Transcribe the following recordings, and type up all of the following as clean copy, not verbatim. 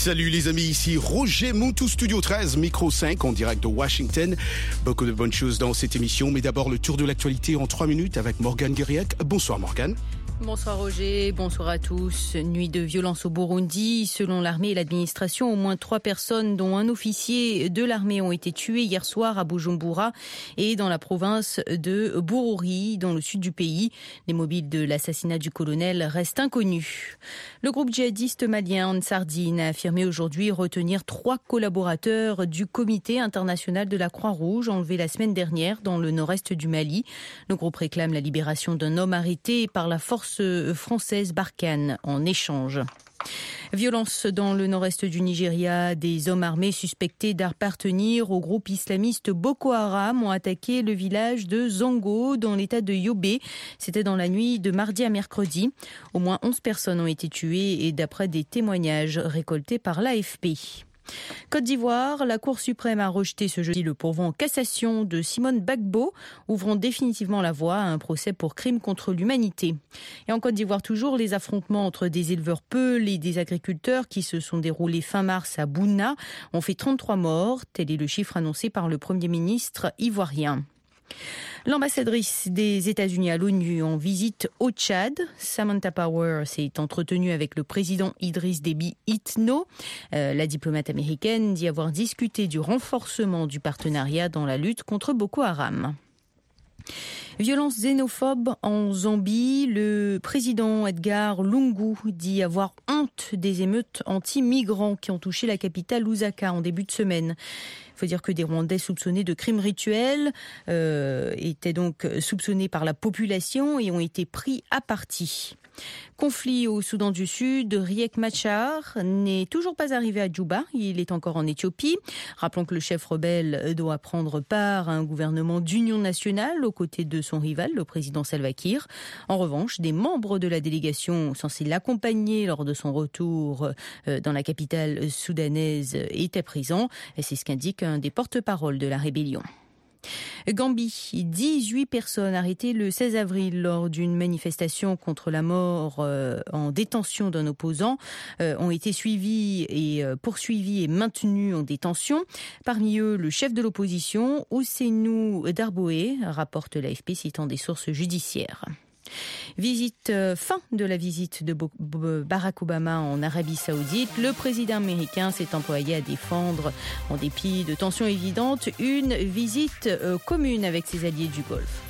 Salut les amis, ici Roger Moutou, Studio 13, Micro 5 en direct de Washington. Beaucoup de bonnes choses dans cette émission, mais d'abord le tour de l'actualité en 3 minutes avec Morgane Guériac. Bonsoir Morgane. Bonsoir Roger, bonsoir à tous. Nuit de violence au Burundi. Selon l'armée et l'administration, au moins 3 personnes, dont un officier de l'armée, ont été tuées hier soir à Bujumbura et dans la province de Bururi, dans le sud du pays. Les mobiles de l'assassinat du colonel restent inconnus. Le groupe djihadiste malien Ansardine a affirmé aujourd'hui retenir 3 collaborateurs du comité international de la Croix-Rouge enlevés la semaine dernière dans le nord-est du Mali. Le groupe réclame la libération d'un homme arrêté par la force française Barkhane en échange. Violence dans le nord-est du Nigeria. Des hommes armés suspectés d'appartenir au groupe islamiste Boko Haram ont attaqué le village de Zango dans l'état de Yobe. C'était dans la nuit de mardi à mercredi. Au moins 11 personnes ont été tuées et d'après des témoignages récoltés par l'AFP. Côte d'Ivoire, la Cour suprême a rejeté ce jeudi le pourvoi en cassation de Simone Gbagbo, ouvrant définitivement la voie à un procès pour crime contre l'humanité. Et en Côte d'Ivoire toujours, les affrontements entre des éleveurs peuls et des agriculteurs qui se sont déroulés fin mars à Bouna ont fait 33 morts. Tel est le chiffre annoncé par le Premier ministre ivoirien. L'ambassadrice des États-Unis à l'ONU en visite au Tchad, Samantha Power, s'est entretenue avec le président Idriss Déby Itno. La diplomate américaine dit avoir discuté du renforcement du partenariat dans la lutte contre Boko Haram. Violence xénophobe en Zambie. Le président Edgar Lungu dit avoir honte des émeutes anti-migrants qui ont touché la capitale Lusaka en début de semaine. Il faut dire que des Rwandais soupçonnés de crimes rituels étaient donc soupçonnés par la population et ont été pris à partie. Conflit au Soudan du Sud, Riek Machar n'est toujours pas arrivé à Djouba, il est encore en Éthiopie. Rappelons que le chef rebelle doit prendre part à un gouvernement d'union nationale aux côtés de son rival, le président Salva Kiir. En revanche, des membres de la délégation censés l'accompagner lors de son retour dans la capitale soudanaise étaient présents. Et c'est ce qu'indique un des porte-paroles de la rébellion. Gambie, 18 personnes arrêtées le 16 avril lors d'une manifestation contre la mort en détention d'un opposant ont été suivies et poursuivies et maintenues en détention. Parmi eux, le chef de l'opposition, Ousseynou Darboé, rapporte l'AFP citant des sources judiciaires. Fin de la visite de Barack Obama en Arabie Saoudite. Le président américain s'est employé à défendre, en dépit de tensions évidentes, une visite commune avec ses alliés du Golfe.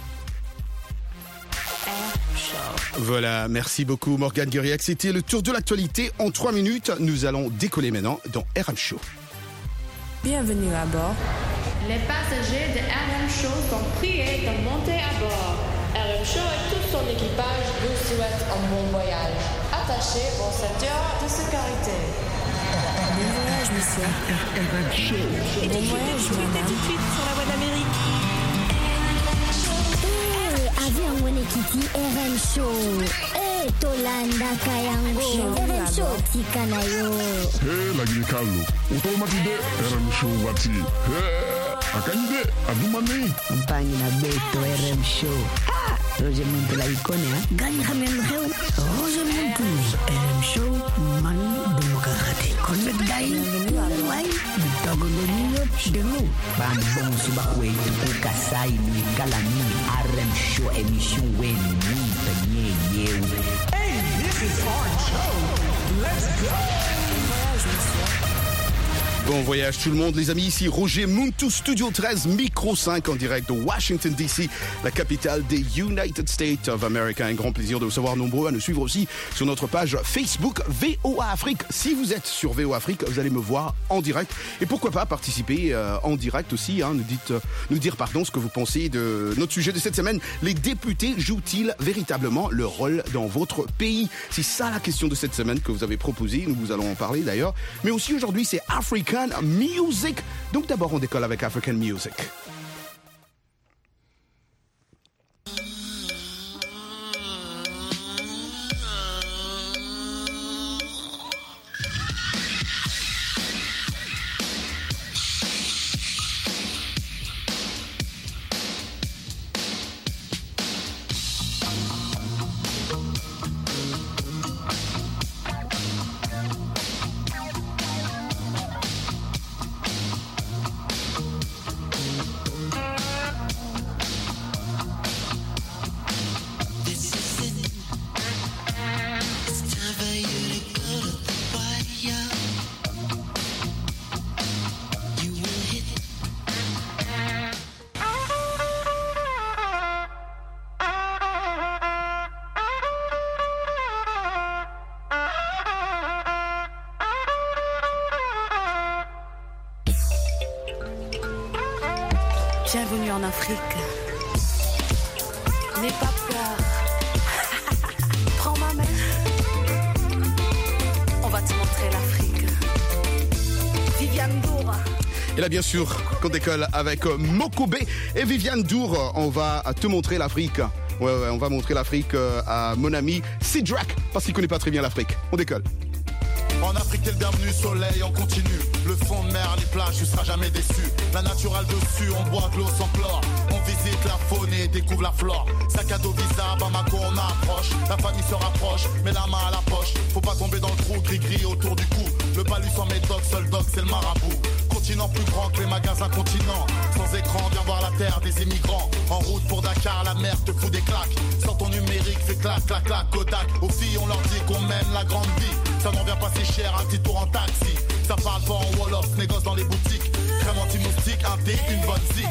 Voilà, merci beaucoup Morgane Guériac. C'était le tour de l'actualité en 3 minutes. Nous allons décoller maintenant dans RM Show. Bienvenue à bord. Les passagers de RM Show sont priés de monter à bord. RM Show et tout son équipage vous souhaitent un bon voyage. Attachez vos ceintures de sécurité. Bon voyage, monsieur. RM Show. Bon voyage, madame. Tout de suite sur la voie de l'Amérique. Avion Wenekiti RM Show. Tolanda Kayango. RM Show Tikanayo. Lagi Carlo. Automatique RM Show Wati. Akande Adumani. Mpani na Beto RM Show. Roger Muntu la icône, hein? Gagne Hamel Reu. Roger Muntu. RM Show. Manu Demokrati. Connect Gaï. Wai. Bitagolonio. Denu. Bambon subakwe tuku kasai ni kalami. RM Show émission wen ni penye yeu. Hey, this is our show. Let's go. Voyage, monsieur. Bon voyage tout le monde les amis, ici Roger Muntu, Studio 13, Micro 5 en direct de Washington DC, la capitale des United States of America. Un grand plaisir de vous savoir nombreux à nous suivre aussi sur notre page Facebook VOA Afrique. Si vous êtes sur VOA Afrique, vous allez me voir en direct et pourquoi pas participer en direct aussi, hein, nous dire ce que vous pensez de notre sujet de cette semaine. Les députés jouent-ils véritablement leur rôle dans votre pays? C'est ça la question de cette semaine que vous avez proposée, nous vous allons en parler d'ailleurs. Mais aussi aujourd'hui c'est African Music. Donc d'abord on décolle avec African Music. Bienvenue en Afrique. N'aie pas peur. Prends ma main. On va te montrer l'Afrique. Viviane Dour. Et là, bien sûr, qu'on décolle avec Mokobe et Viviane Dour. On va te montrer l'Afrique. Ouais, on va montrer l'Afrique à mon ami Sidrak, parce qu'il connaît pas très bien l'Afrique. On décolle. En Afrique, t'es le bienvenu, soleil, on continue. Le fond de mer, les plages, tu seras jamais déçu. La naturelle dessus, on boit de l'eau sans chlore. On visite la faune et découvre la flore. Sac à dos, visa, Bamako, on approche. La famille se rapproche, met la main à la poche. Faut pas tomber dans le trou, gris-gris autour du cou. Le palus en médoc, seul doc, c'est le marabout. Continent plus grand que les magasins continents. Sans écran, viens voir la terre des immigrants. En route pour Dakar, la mer te fout des claques. Sors ton numérique, fais clac, clac, clac, Kodak. Aux filles, on leur dit qu'on mène la grande vie. Ça n'en vient pas si cher, un petit tour en taxi. Ça parle pas en Wolof, négoce dans les boutiques. Crème anti-moustique, un thé, une bonne zik.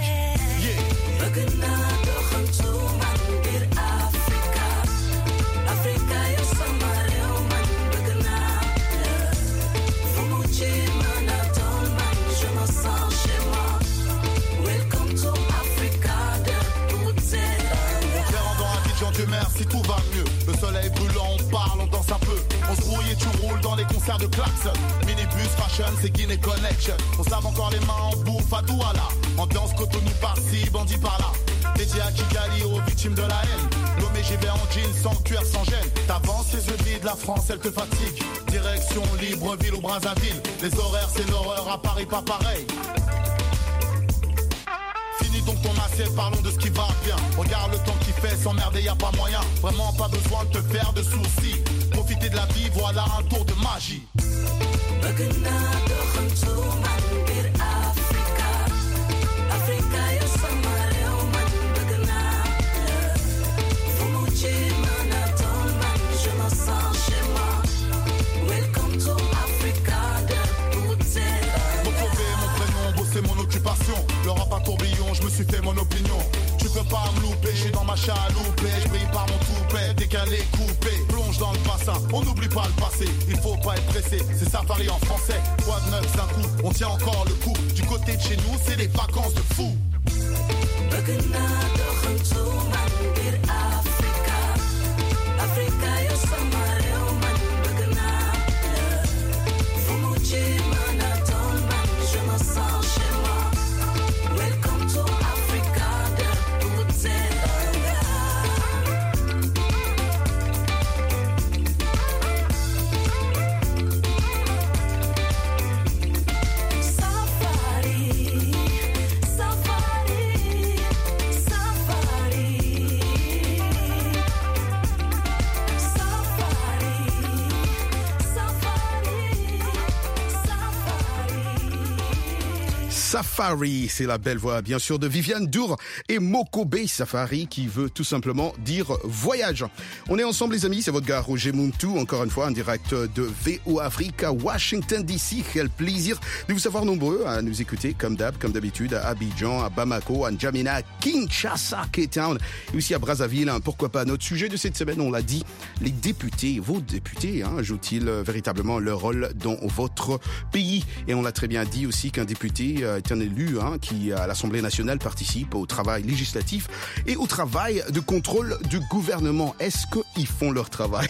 Dieu merci, tout va mieux. Le soleil brûlant, on parle, on danse un peu. On se rouille et tu roules dans les concerts de Klaxon. Minibus, fashion, c'est Guinée Connection. On se lave encore les mains en bouffe à Douala. Ambiance Cotonou par-ci, bandit par-là. Dédié à Kigali aux victimes de la haine. Nommé j'y vais en jean, sans cuir, sans gêne. T'avances les yeux vides, la France, elle te fatigue. Direction Libreville ou Brazzaville. Les horaires, c'est l'horreur, à Paris, pas pareil. Finis donc ton assiette, parlons de ce qui va bien. Regarde le temps qu'il fait, s'emmerder, y a pas moyen. Vraiment pas besoin de te faire de soucis. Profiter de la vie, voilà un tour de magie. C'est mon occupation, le rap à tourbillon, je me suis fait mon opinion. Tu peux pas me louper, je suis dans ma chaloupe, je brille par mon toupet, décalé, coupé, plonge dans le bassin, on n'oublie pas le passé, il faut pas être pressé, c'est Safari en français, quoi de neuf d'un coup, on tient encore le coup, du côté de chez nous, c'est des vacances de fou. Safari, c'est la belle voix bien sûr de Viviane Dour et Mokobe Safari qui veut tout simplement dire voyage. On est ensemble les amis, c'est votre gars Roger Muntu, encore une fois en direct de VOA Afrique à Washington DC. Quel plaisir de vous savoir nombreux à nous écouter comme d'habitude à Abidjan, à Bamako, à N'Djamena, à Kinshasa, Cape Town et aussi à Brazzaville. Pourquoi pas. Notre sujet de cette semaine, on l'a dit, les députés, vos députés, jouent-ils véritablement leur rôle dans votre pays? Et on l'a très bien dit aussi qu'un député est un élu qui à l'Assemblée nationale participe au travail législatif et au travail de contrôle du gouvernement. Est-ce qu'ils font leur travail?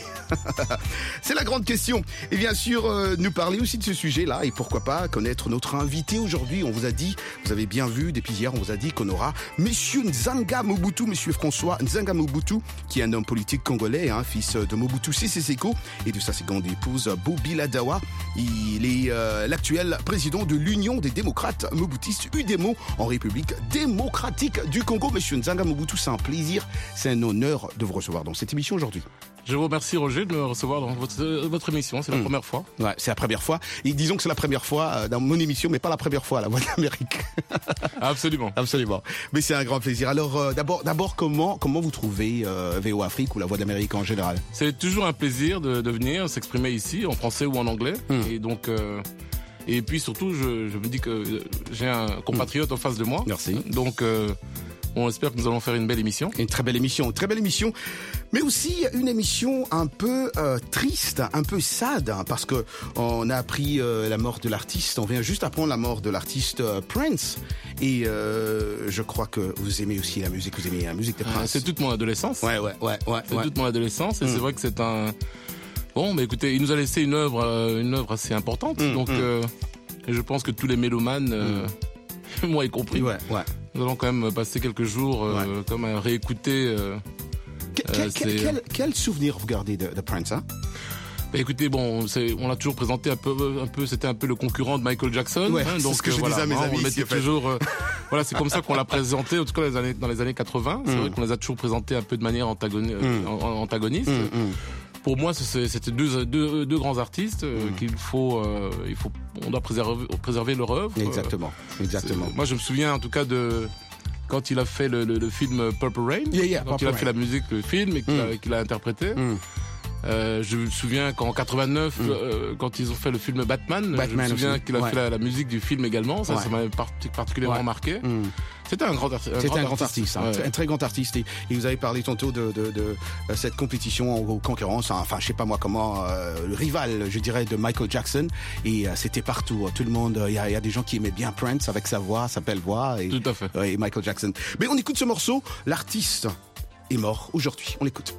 C'est la grande question. Et bien sûr, nous parler aussi de ce sujet-là et pourquoi pas connaître notre invité aujourd'hui. On vous a dit, vous avez bien vu depuis hier, on vous a dit qu'on aura Monsieur Nzanga Mobutu, Monsieur François Nzanga Mobutu, qui est un homme politique congolais, fils de Mobutu Sese Seko et de sa seconde épouse Bobila Dawa. Il est l'actuel président de l'Union des démocrates mobutistes, UDEMO, en République démocratique du Congo. Monsieur Nzanga Mobutu, c'est un plaisir, c'est un honneur de vous recevoir dans cette émission aujourd'hui. Je vous remercie Roger de me recevoir dans votre émission, c'est la première fois. Ouais, c'est la première fois. Et disons que c'est la première fois dans mon émission, mais pas la première fois à la Voix de l'Amérique. Absolument. Absolument. Mais c'est un grand plaisir. Alors d'abord comment vous trouvez VOA Afrique ou la Voix de l'Amérique en général? C'est toujours un plaisir de venir s'exprimer ici, en français ou en anglais. Et donc... Et puis surtout, je me dis que j'ai un compatriote en face de moi. Merci. Donc, On espère que nous allons faire une belle émission. Une très belle émission, mais aussi une émission un peu triste, un peu sad, hein, parce que on a appris la mort de l'artiste. On vient juste apprendre la mort de l'artiste Prince, et je crois que vous aimez aussi la musique. Vous aimez la musique de Prince. C'est toute mon adolescence. Ouais. C'est toute mon adolescence, et c'est vrai que c'est un. Bon, mais écoutez, il nous a laissé une œuvre assez importante, donc et je pense que tous les mélomanes, moi y compris. Nous allons quand même passer quelques jours comme à réécouter. Quel souvenir vous gardez de Prince, hein? Écoutez, bon, on l'a toujours présenté un peu, c'était un peu le concurrent de Michael Jackson. Ouais, donc c'est ce que je disais à mes amis. On mettait toujours, voilà, c'est comme ça qu'on l'a présenté, en tout cas dans les années 80. C'est vrai qu'on les a toujours présentés un peu de manière antagoniste. Pour moi, c'était deux grands artistes on doit préserver leur œuvre. Exactement. Moi, je me souviens en tout cas quand il a fait le film Purple Rain, quand il a fait la musique, le film, et qu'il a interprété. Je me souviens qu'en 89, quand ils ont fait le film Batman, je me souviens qu'il a fait la musique du film également. Ça m'a particulièrement marqué. C'était un grand artiste. C'était un grand artiste, un très grand artiste. Et vous avez parlé tantôt de cette compétition en concurrence, enfin, je sais pas moi comment, le rival, je dirais, de Michael Jackson. Et c'était partout. Tout le monde, il y a des gens qui aimaient bien Prince avec sa belle voix. Et, tout à fait. Et Michael Jackson. Mais on écoute ce morceau. L'artiste est mort aujourd'hui. On l'écoute.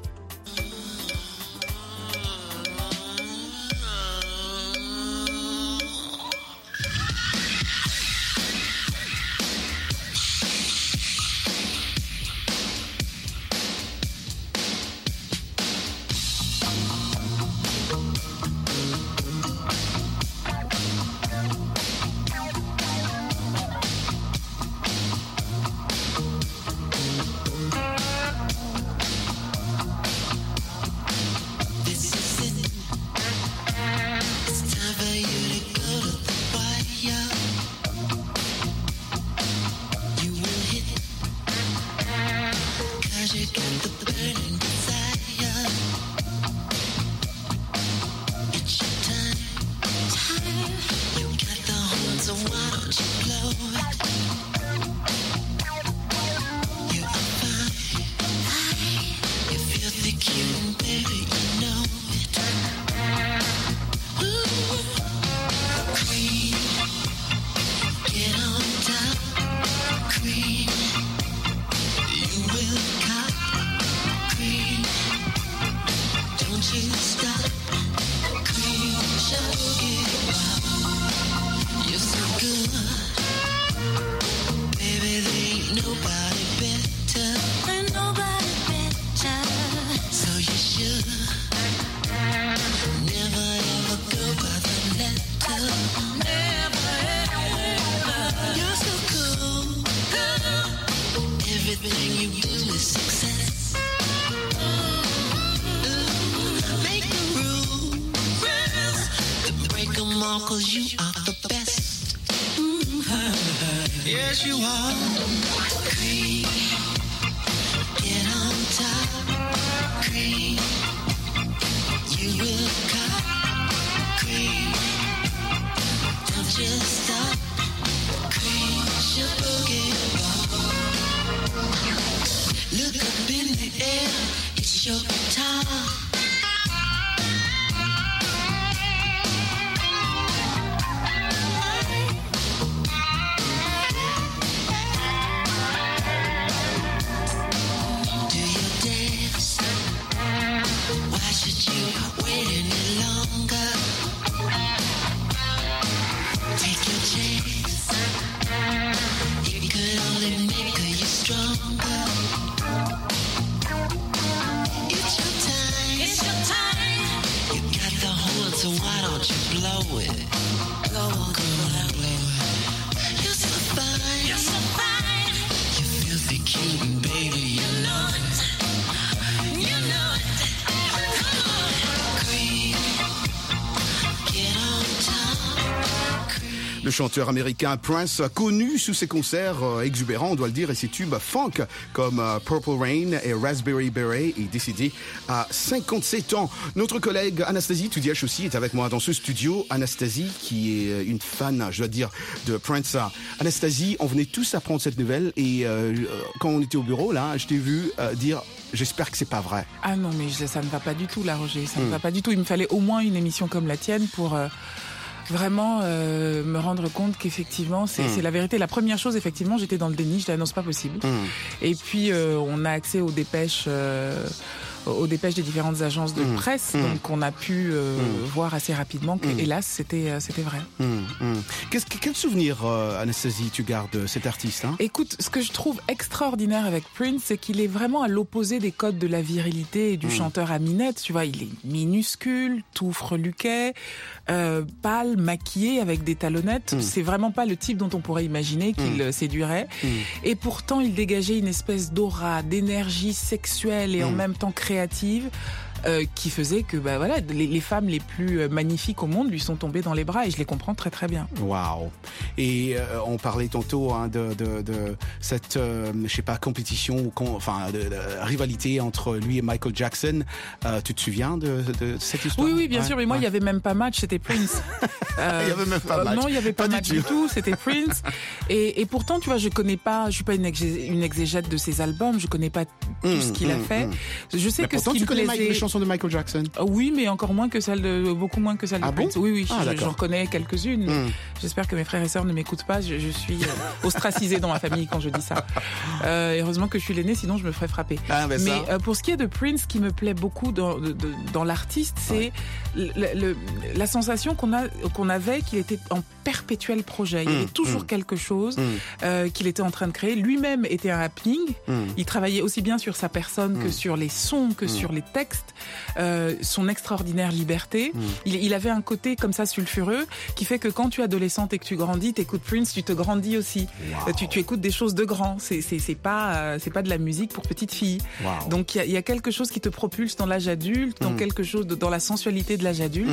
Le chanteur américain Prince, connu sous ses concerts exubérants, on doit le dire, et ses tubes funk comme Purple Rain et Raspberry Beret, est décédé à 57 ans. Notre collègue Anastasie Tudiach aussi est avec moi dans ce studio. Anastasie, qui est une fan, je dois dire, de Prince. Anastasie, on venait tous apprendre cette nouvelle et quand on était au bureau, là, je t'ai vu dire... J'espère que c'est pas vrai. Ah non, mais ça ne va pas du tout, là, Roger. Ça ne va pas du tout. Il me fallait au moins une émission comme la tienne pour vraiment me rendre compte qu'effectivement, c'est la vérité. La première chose, effectivement, j'étais dans le déni. Je disais, non, c'est pas possible. Et puis, on a accès aux dépêches des différentes agences de presse, donc on a pu voir assez rapidement que, hélas, c'était vrai. Quel souvenir, Anastasie, tu gardes cet artiste, hein? Écoute, ce que je trouve extraordinaire avec Prince, c'est qu'il est vraiment à l'opposé des codes de la virilité et du chanteur à minette. Tu vois, il est minuscule, tout freluquet, pâle, maquillé, avec des talonnettes. C'est vraiment pas le type dont on pourrait imaginer qu'il séduirait. Et pourtant, il dégageait une espèce d'aura, d'énergie sexuelle et en même temps créative, qui faisait que les femmes les plus magnifiques au monde lui sont tombées dans les bras, et je les comprends très très bien. Waouh. Et on parlait tantôt de cette compétition de rivalité entre lui et Michael Jackson. Tu te souviens de cette histoire? Oui, bien sûr, mais moi il y avait même pas match, c'était Prince. Il y avait même pas match. Non, il y avait pas match du tout, c'était Prince. Et pourtant, tu vois, je suis pas une exégète de ses albums, je connais pas tout ce qu'il a fait. Je sais que ce qui me plaisait, les chansons de Michael Jackson. Oui, mais beaucoup moins que celle de Prince. Oui, j'en connais quelques-unes. J'espère que mes frères et sœurs ne m'écoutent pas. Je suis ostracisée dans ma famille quand je dis ça. Heureusement que je suis l'aînée, sinon je me ferais frapper. Mais pour ce qui est de Prince, ce qui me plaît beaucoup dans l'artiste, c'est la sensation qu'on avait qu'il était en perpétuel projet. Il y avait toujours quelque chose qu'il était en train de créer. Lui-même était un happening. Il travaillait aussi bien sur sa personne que sur les sons, que sur les textes. Son extraordinaire liberté. Il avait un côté comme ça sulfureux qui fait que quand tu es adolescente et que tu grandis, t'écoutes Prince, tu te grandis aussi. Wow. Tu écoutes des choses de grand. C'est pas de la musique pour petites filles. Wow. Donc il y a quelque chose qui te propulse dans l'âge adulte, dans quelque chose dans la sensualité de l'âge adulte.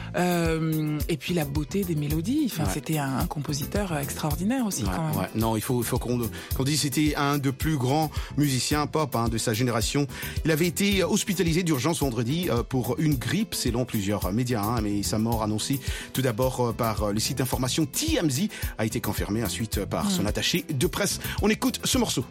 Et puis la beauté des mélodies. Enfin, c'était un compositeur extraordinaire aussi quand même. Non, il faut qu'on dise c'était un des plus grands musiciens pop de sa génération. Il avait été hospitalisé d'urgence vendredi pour une grippe, selon plusieurs médias, mais sa mort annoncée tout d'abord par le site d'information TMZ a été confirmée ensuite par son attaché de presse. On écoute ce morceau.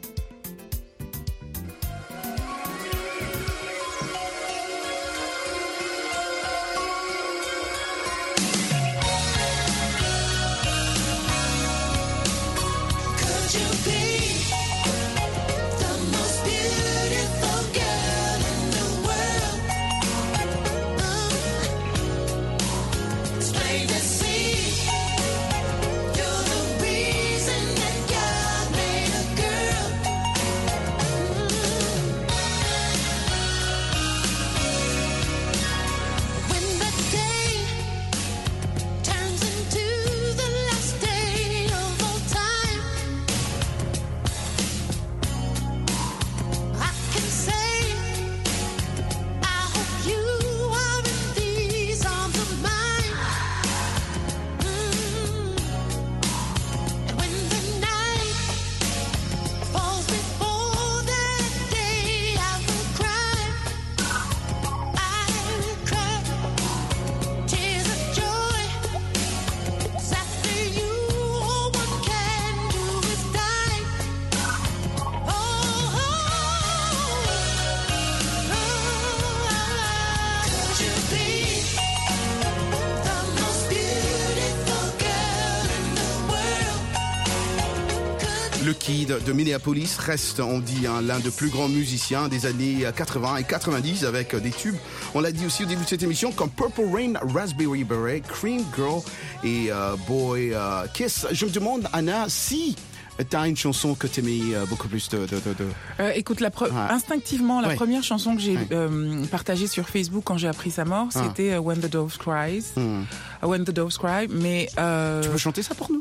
Le Kid de Minneapolis reste, on dit, l'un des plus grands musiciens des années 80 et 90 avec des tubes. On l'a dit aussi au début de cette émission, comme Purple Rain, Raspberry Beret, Cream Girl et Boy Kiss. Je me demande, Anna, si t'as une chanson que t'aimais beaucoup plus écoute, instinctivement, la première chanson que j'ai partagée sur Facebook quand j'ai appris sa mort, c'était When the Doves Cry. When the Doves Cry, mais... Tu peux chanter ça pour nous?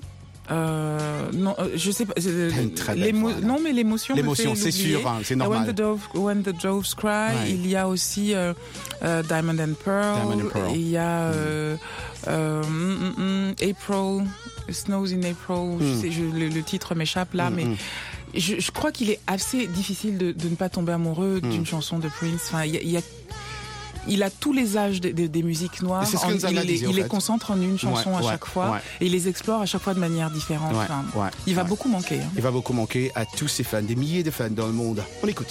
Non, je sais pas. Non, mais l'émotion. L'émotion, c'est sûr, hein, c'est normal. When the Doves Cry. Ouais. Il y a aussi Diamond and Pearl. Il y a April, Snows in April. Le titre m'échappe là, mais je crois qu'il est assez difficile de ne pas tomber amoureux d'une chanson de Prince. Enfin, il a tous les âges des musiques noires. Il les concentre en une chanson à chaque fois et il les explore à chaque fois de manière différente. Il va beaucoup manquer. Hein. Il va beaucoup manquer à tous ses fans, des milliers de fans dans le monde. On écoute.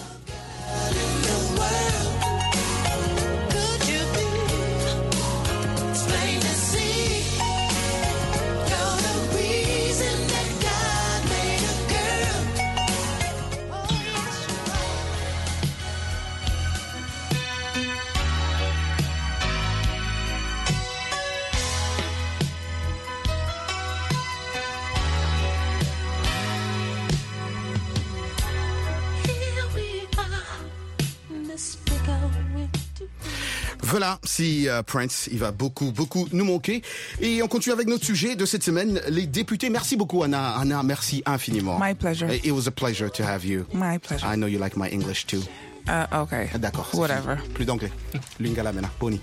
Voilà, si Prince, il va beaucoup nous manquer. Et on continue avec notre sujet de cette semaine, les députés. Merci beaucoup, Anna. Anna, merci infiniment. My pleasure. It was a pleasure to have you. My pleasure. I know you like my English too. Okay. D'accord. Whatever. Plus d'anglais. Lingala mena, pony.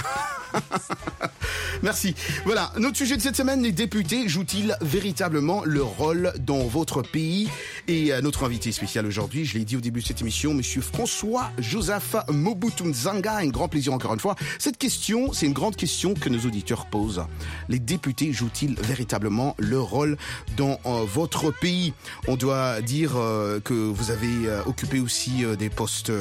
Merci. Voilà, notre sujet de cette semaine, les députés jouent-ils véritablement leur rôle dans votre pays? Et notre invité spécial aujourd'hui, je l'ai dit au début de cette émission, monsieur François-Joseph Mobutu-Nzanga, un grand plaisir encore une fois. Cette question, c'est une grande question que nos auditeurs posent. Les députés jouent-ils véritablement leur rôle dans votre pays? On doit dire que vous avez occupé aussi des postes,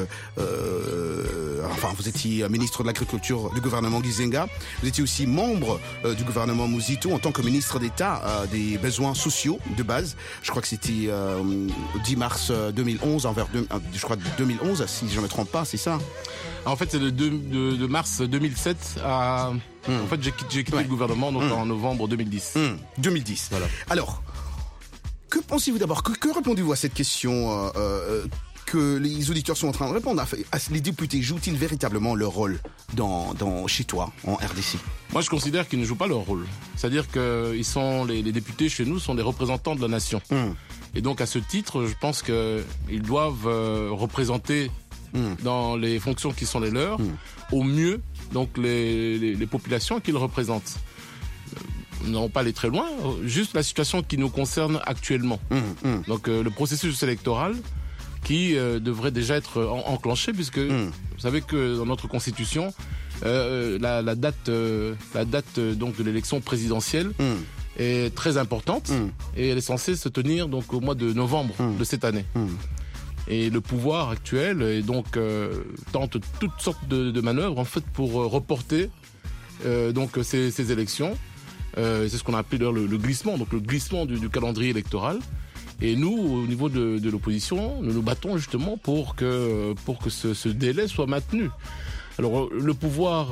vous étiez ministre de l'Agriculture du gouvernement Gizenga, vous étiez aussi membre du gouvernement Muzito en tant que ministre d'État des besoins sociaux de base. Je crois que c'était 10 mars 2011, je crois 2011, si je ne me trompe pas, c'est ça? En fait, c'est de mars 2007 à... En fait, j'ai quitté le gouvernement donc en novembre 2010. 2010. Voilà. Alors, que pensez-vous d'abord? Que répondez-vous à cette question que les auditeurs sont en train de répondre? Les députés jouent-ils véritablement leur rôle chez toi, en RDC? Moi, je considère qu'ils ne jouent pas leur rôle. C'est-à-dire que les députés chez nous sont des représentants de la nation. Et donc, à ce titre, je pense qu'ils doivent représenter dans les fonctions qui sont les leurs au mieux donc les populations qu'ils représentent. Nous n'allons pas aller très loin, juste la situation qui nous concerne actuellement. Donc, le processus électoral qui devrait déjà être enclenché, puisque vous savez que dans notre constitution, la date donc de l'élection présidentielle est très importante et elle est censée se tenir donc au mois de novembre de cette année. Et le pouvoir actuel tente toutes sortes de manœuvres en fait pour reporter donc ces élections. C'est ce qu'on a appelé d'ailleurs le glissement, donc le glissement du calendrier électoral. Et nous, au niveau de l'opposition, nous nous battons justement pour que ce délai soit maintenu. Alors le pouvoir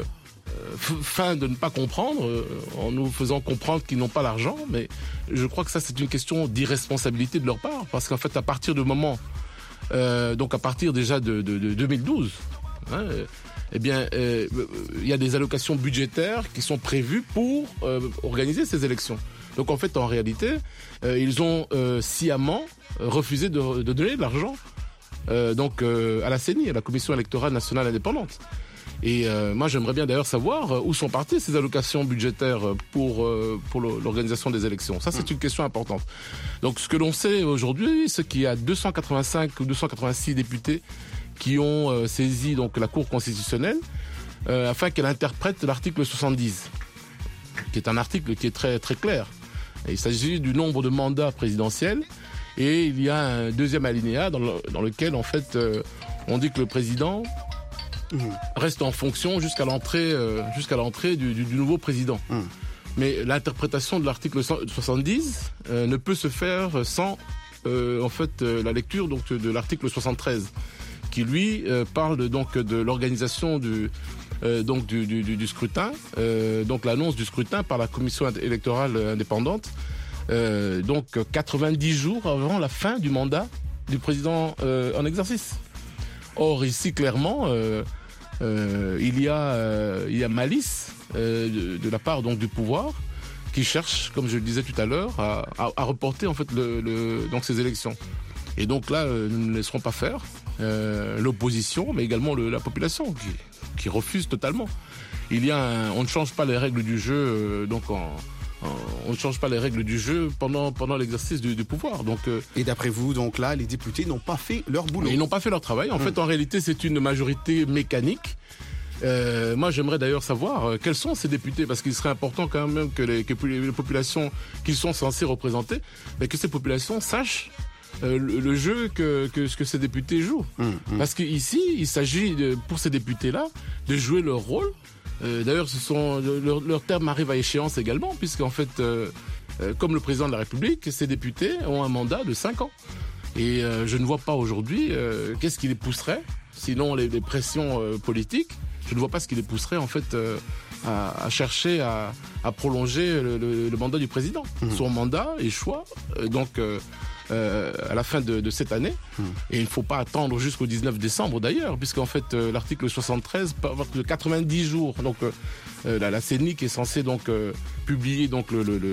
feint de ne pas comprendre, en nous faisant comprendre qu'ils n'ont pas l'argent, mais je crois que ça c'est une question d'irresponsabilité de leur part, parce qu'en fait à partir du moment, donc à partir déjà de 2012, il y a des allocations budgétaires qui sont prévues pour organiser ces élections. Donc en fait, en réalité, ils ont sciemment refusé de donner de l'argent à la CENI, à la Commission électorale nationale indépendante. Et moi, j'aimerais bien d'ailleurs savoir où sont parties ces allocations budgétaires pour l'organisation des élections. Ça, c'est une question importante. Donc ce que l'on sait aujourd'hui, c'est qu'il y a 285 ou 286 députés qui ont saisi donc la Cour constitutionnelle afin qu'elle interprète l'article 70, qui est un article qui est très, très clair. Et il s'agit du nombre de mandats présidentiels et il y a un deuxième alinéa dans lequel en fait on dit que le président reste en fonction jusqu'à l'entrée du nouveau président. Mais l'interprétation de l'article 70 ne peut se faire sans la lecture donc de l'article 73 qui lui parle donc de l'organisation du scrutin, donc l'annonce du scrutin par la commission électorale indépendante, donc 90 jours avant la fin du mandat du président en exercice. Or ici clairement, il y a malice de la part donc du pouvoir qui cherche, comme je le disais tout à l'heure, à reporter en fait donc ces élections. Et donc là, nous ne laisserons pas faire l'opposition, mais également la population qui refuse totalement. On ne change pas les règles du jeu, on ne change pas les règles du jeu pendant l'exercice du pouvoir. Donc, et d'après vous, donc là, les députés n'ont pas fait leur boulot. Ils n'ont pas fait leur travail. En fait, en réalité, c'est une majorité mécanique. Moi, j'aimerais d'ailleurs savoir quels sont ces députés, parce qu'il serait important quand même que les populations qu'ils sont censés représenter, que ces populations sachent le jeu que ces députés jouent. Parce qu'ici, il s'agit pour ces députés-là de jouer leur rôle. D'ailleurs, leur terme arrive à échéance également, puisqu'en fait, comme le président de la République, ces députés ont un mandat de 5 ans. Et je ne vois pas aujourd'hui qu'est-ce qui les pousserait, sinon les pressions politiques. Je ne vois pas ce qui les pousserait en fait à chercher à prolonger le mandat du président. Son mandat échoua à la fin de cette année. Et il ne faut pas attendre jusqu'au 19 décembre d'ailleurs, puisqu'en fait l'article 73 parle de 90 jours. Donc la CENI qui est censée donc publier donc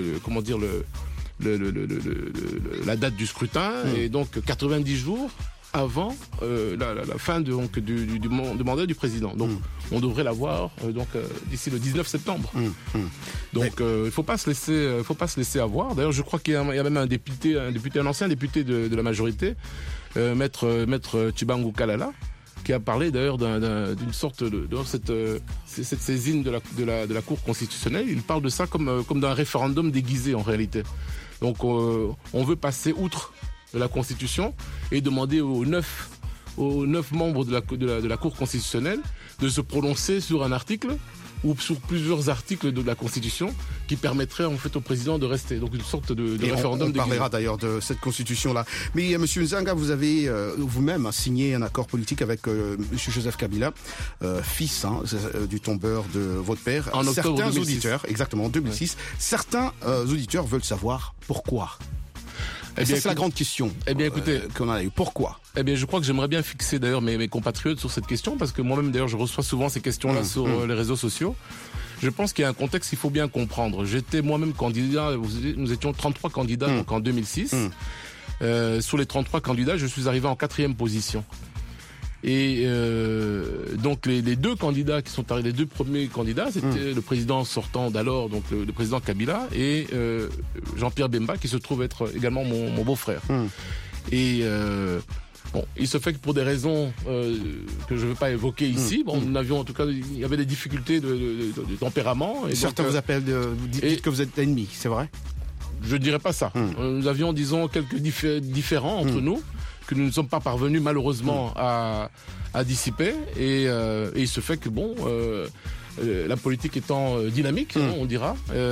la date du scrutin, et donc 90 jours avant la fin du mandat du président. Donc on devrait l'avoir d'ici le 19 septembre. Donc il faut pas se laisser avoir. D'ailleurs, je crois qu'il y a même un ancien député de la majorité, maître Chibangu Kalala, qui a parlé d'ailleurs d'une sorte de cette saisine de la Cour constitutionnelle. Il parle de ça comme d'un référendum déguisé en réalité. Donc on veut passer outre de la Constitution et demander aux 9 membres de la Cour constitutionnelle de se prononcer sur un article ou sur plusieurs articles de la Constitution qui permettraient en fait au président de rester. Donc une sorte de référendum. On parlera d'ailleurs de cette Constitution-là. Mais Monsieur Nzanga, vous avez vous-même signé un accord politique avec Monsieur Joseph Kabila, fils du tombeur de votre père. En octobre 2006. Auditeurs, exactement, en 2006. Ouais. Certains auditeurs veulent savoir pourquoi. C'est la grande question. Écoutez, qu'on a eu. Pourquoi ? Je crois que j'aimerais bien fixer d'ailleurs mes compatriotes sur cette question, parce que moi-même d'ailleurs je reçois souvent ces questions-là sur les réseaux sociaux. Je pense qu'il y a un contexte qu'il faut bien comprendre. J'étais moi-même candidat, nous étions 33 candidats donc en 2006. Sur les 33 candidats, je suis arrivé en 4e position. Et donc les deux candidats qui sont arrivés, les deux premiers candidats, c'était le président sortant d'alors, donc le président Kabila, et Jean-Pierre Bemba, qui se trouve être également mon beau-frère. Et il se fait que pour des raisons que je ne veux pas évoquer ici, nous avions en tout cas, il y avait des difficultés de tempérament. Et certains vous appellent, vous dites que vous êtes ennemis, c'est vrai ? Je ne dirais pas ça. Nous avions, disons, quelques différends entre nous, que nous ne sommes pas parvenus malheureusement à dissiper, et il se fait que la politique étant dynamique, on dira,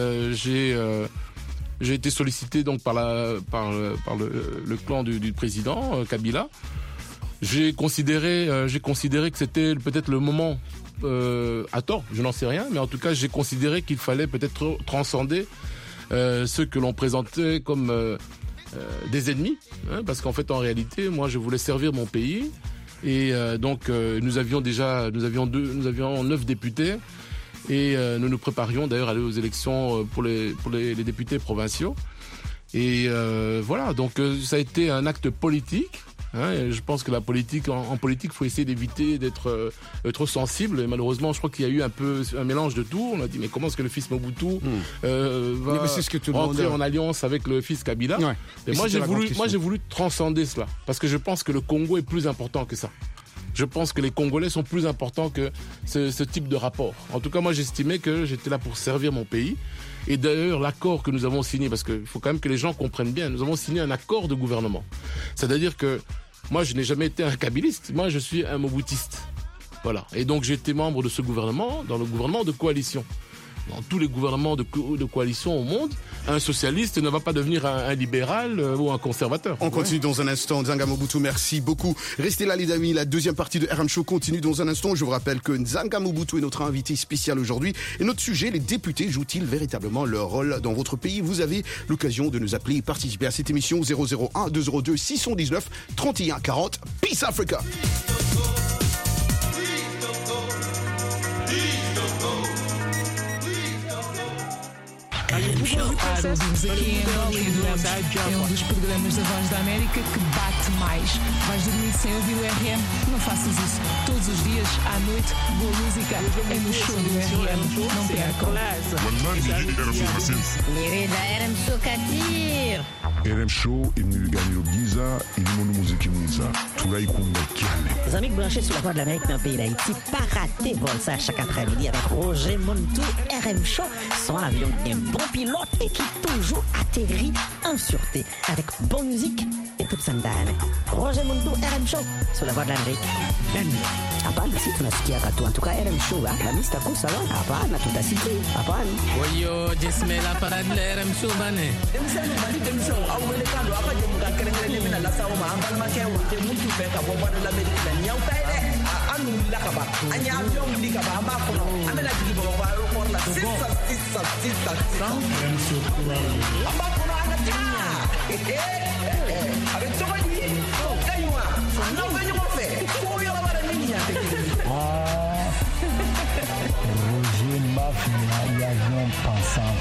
j'ai été sollicité donc par le clan du président Kabila. J'ai considéré que c'était peut-être le moment, à tort, je n'en sais rien, mais en tout cas j'ai considéré qu'il fallait peut-être transcender ceux que l'on présentait comme des ennemis, parce qu'en fait en réalité moi je voulais servir mon pays, et donc nous avions 9 députés, et nous nous préparions d'ailleurs à aller aux élections pour les députés provinciaux, et voilà, donc ça a été un acte politique. Et je pense que la politique, en politique, il faut essayer d'éviter d'être trop sensible. Et malheureusement, je crois qu'il y a eu un mélange de tout. On a dit, mais comment est-ce que le fils Mobutu va rentrer en alliance avec le fils Kabila ? Et moi, j'ai voulu transcender cela. Parce que je pense que le Congo est plus important que ça. Je pense que les Congolais sont plus importants que ce type de rapport. En tout cas, moi, j'estimais que j'étais là pour servir mon pays. Et d'ailleurs, l'accord que nous avons signé, parce qu'il faut quand même que les gens comprennent bien, nous avons signé un accord de gouvernement. C'est-à-dire que moi, je n'ai jamais été un kabiliste. Moi, je suis un mobutiste. Voilà. Et donc, j'ai été membre de ce gouvernement, dans le gouvernement de coalition. Dans tous les gouvernements de coalition au monde, un socialiste ne va pas devenir un libéral ou un conservateur. On continue dans un instant. Nzanga Mobutu, merci beaucoup. Restez là, les amis. La deuxième partie de RM Show continue dans un instant. Je vous rappelle que Nzanga Mobutu est notre invité spécial aujourd'hui. Et notre sujet, les députés jouent-ils véritablement leur rôle dans votre pays ? Vous avez l'occasion de nous appeler et participer à cette émission 001 202 619 31 40. Peace Africa. Ouvimos aqui em Angola e é dos programas da Voz da América que bate mais. Vais dormir sem ouvir o RM? Não faças isso. Todos os dias, à noite, boa música é no show do RM. Não percam. Querida RM Show Katir. RM Show imnigani giza ilimono muziki mwiza tunaikunda kiane. Les amis branchés sur la Voix de l'Amérique dans le pays d'Haïti, pas rater vol ça chaque après-midi avec Roger Montou, RM Show, son avion un bon pilote et qui toujours atterrit en sûreté avec bonne musique et toute sa dame. Roger Montou, RM Show sur la Voix de l'Amérique. Hapana, si tunasikia katu. En tout cas, RM Show, la mista kusa wa. Hapana, tutasikia. Hapana. Oyo, jesmela parade la RM Show bane. Demsano bani demso, awele kando apa jemuka kerengene mina la sawo ma ambal ma kewo te mutu fe ka boba de l'Amérique la nyaw taide. Anu la ka ba. Anya avion li ka ba amba kono. Amela digi boba ba aéroport la sisa. RM Show kura. Amba kono ana ta. Avec Tobani. Kaywa. Non venez mon fait. Roger Mafia, l'avion pensant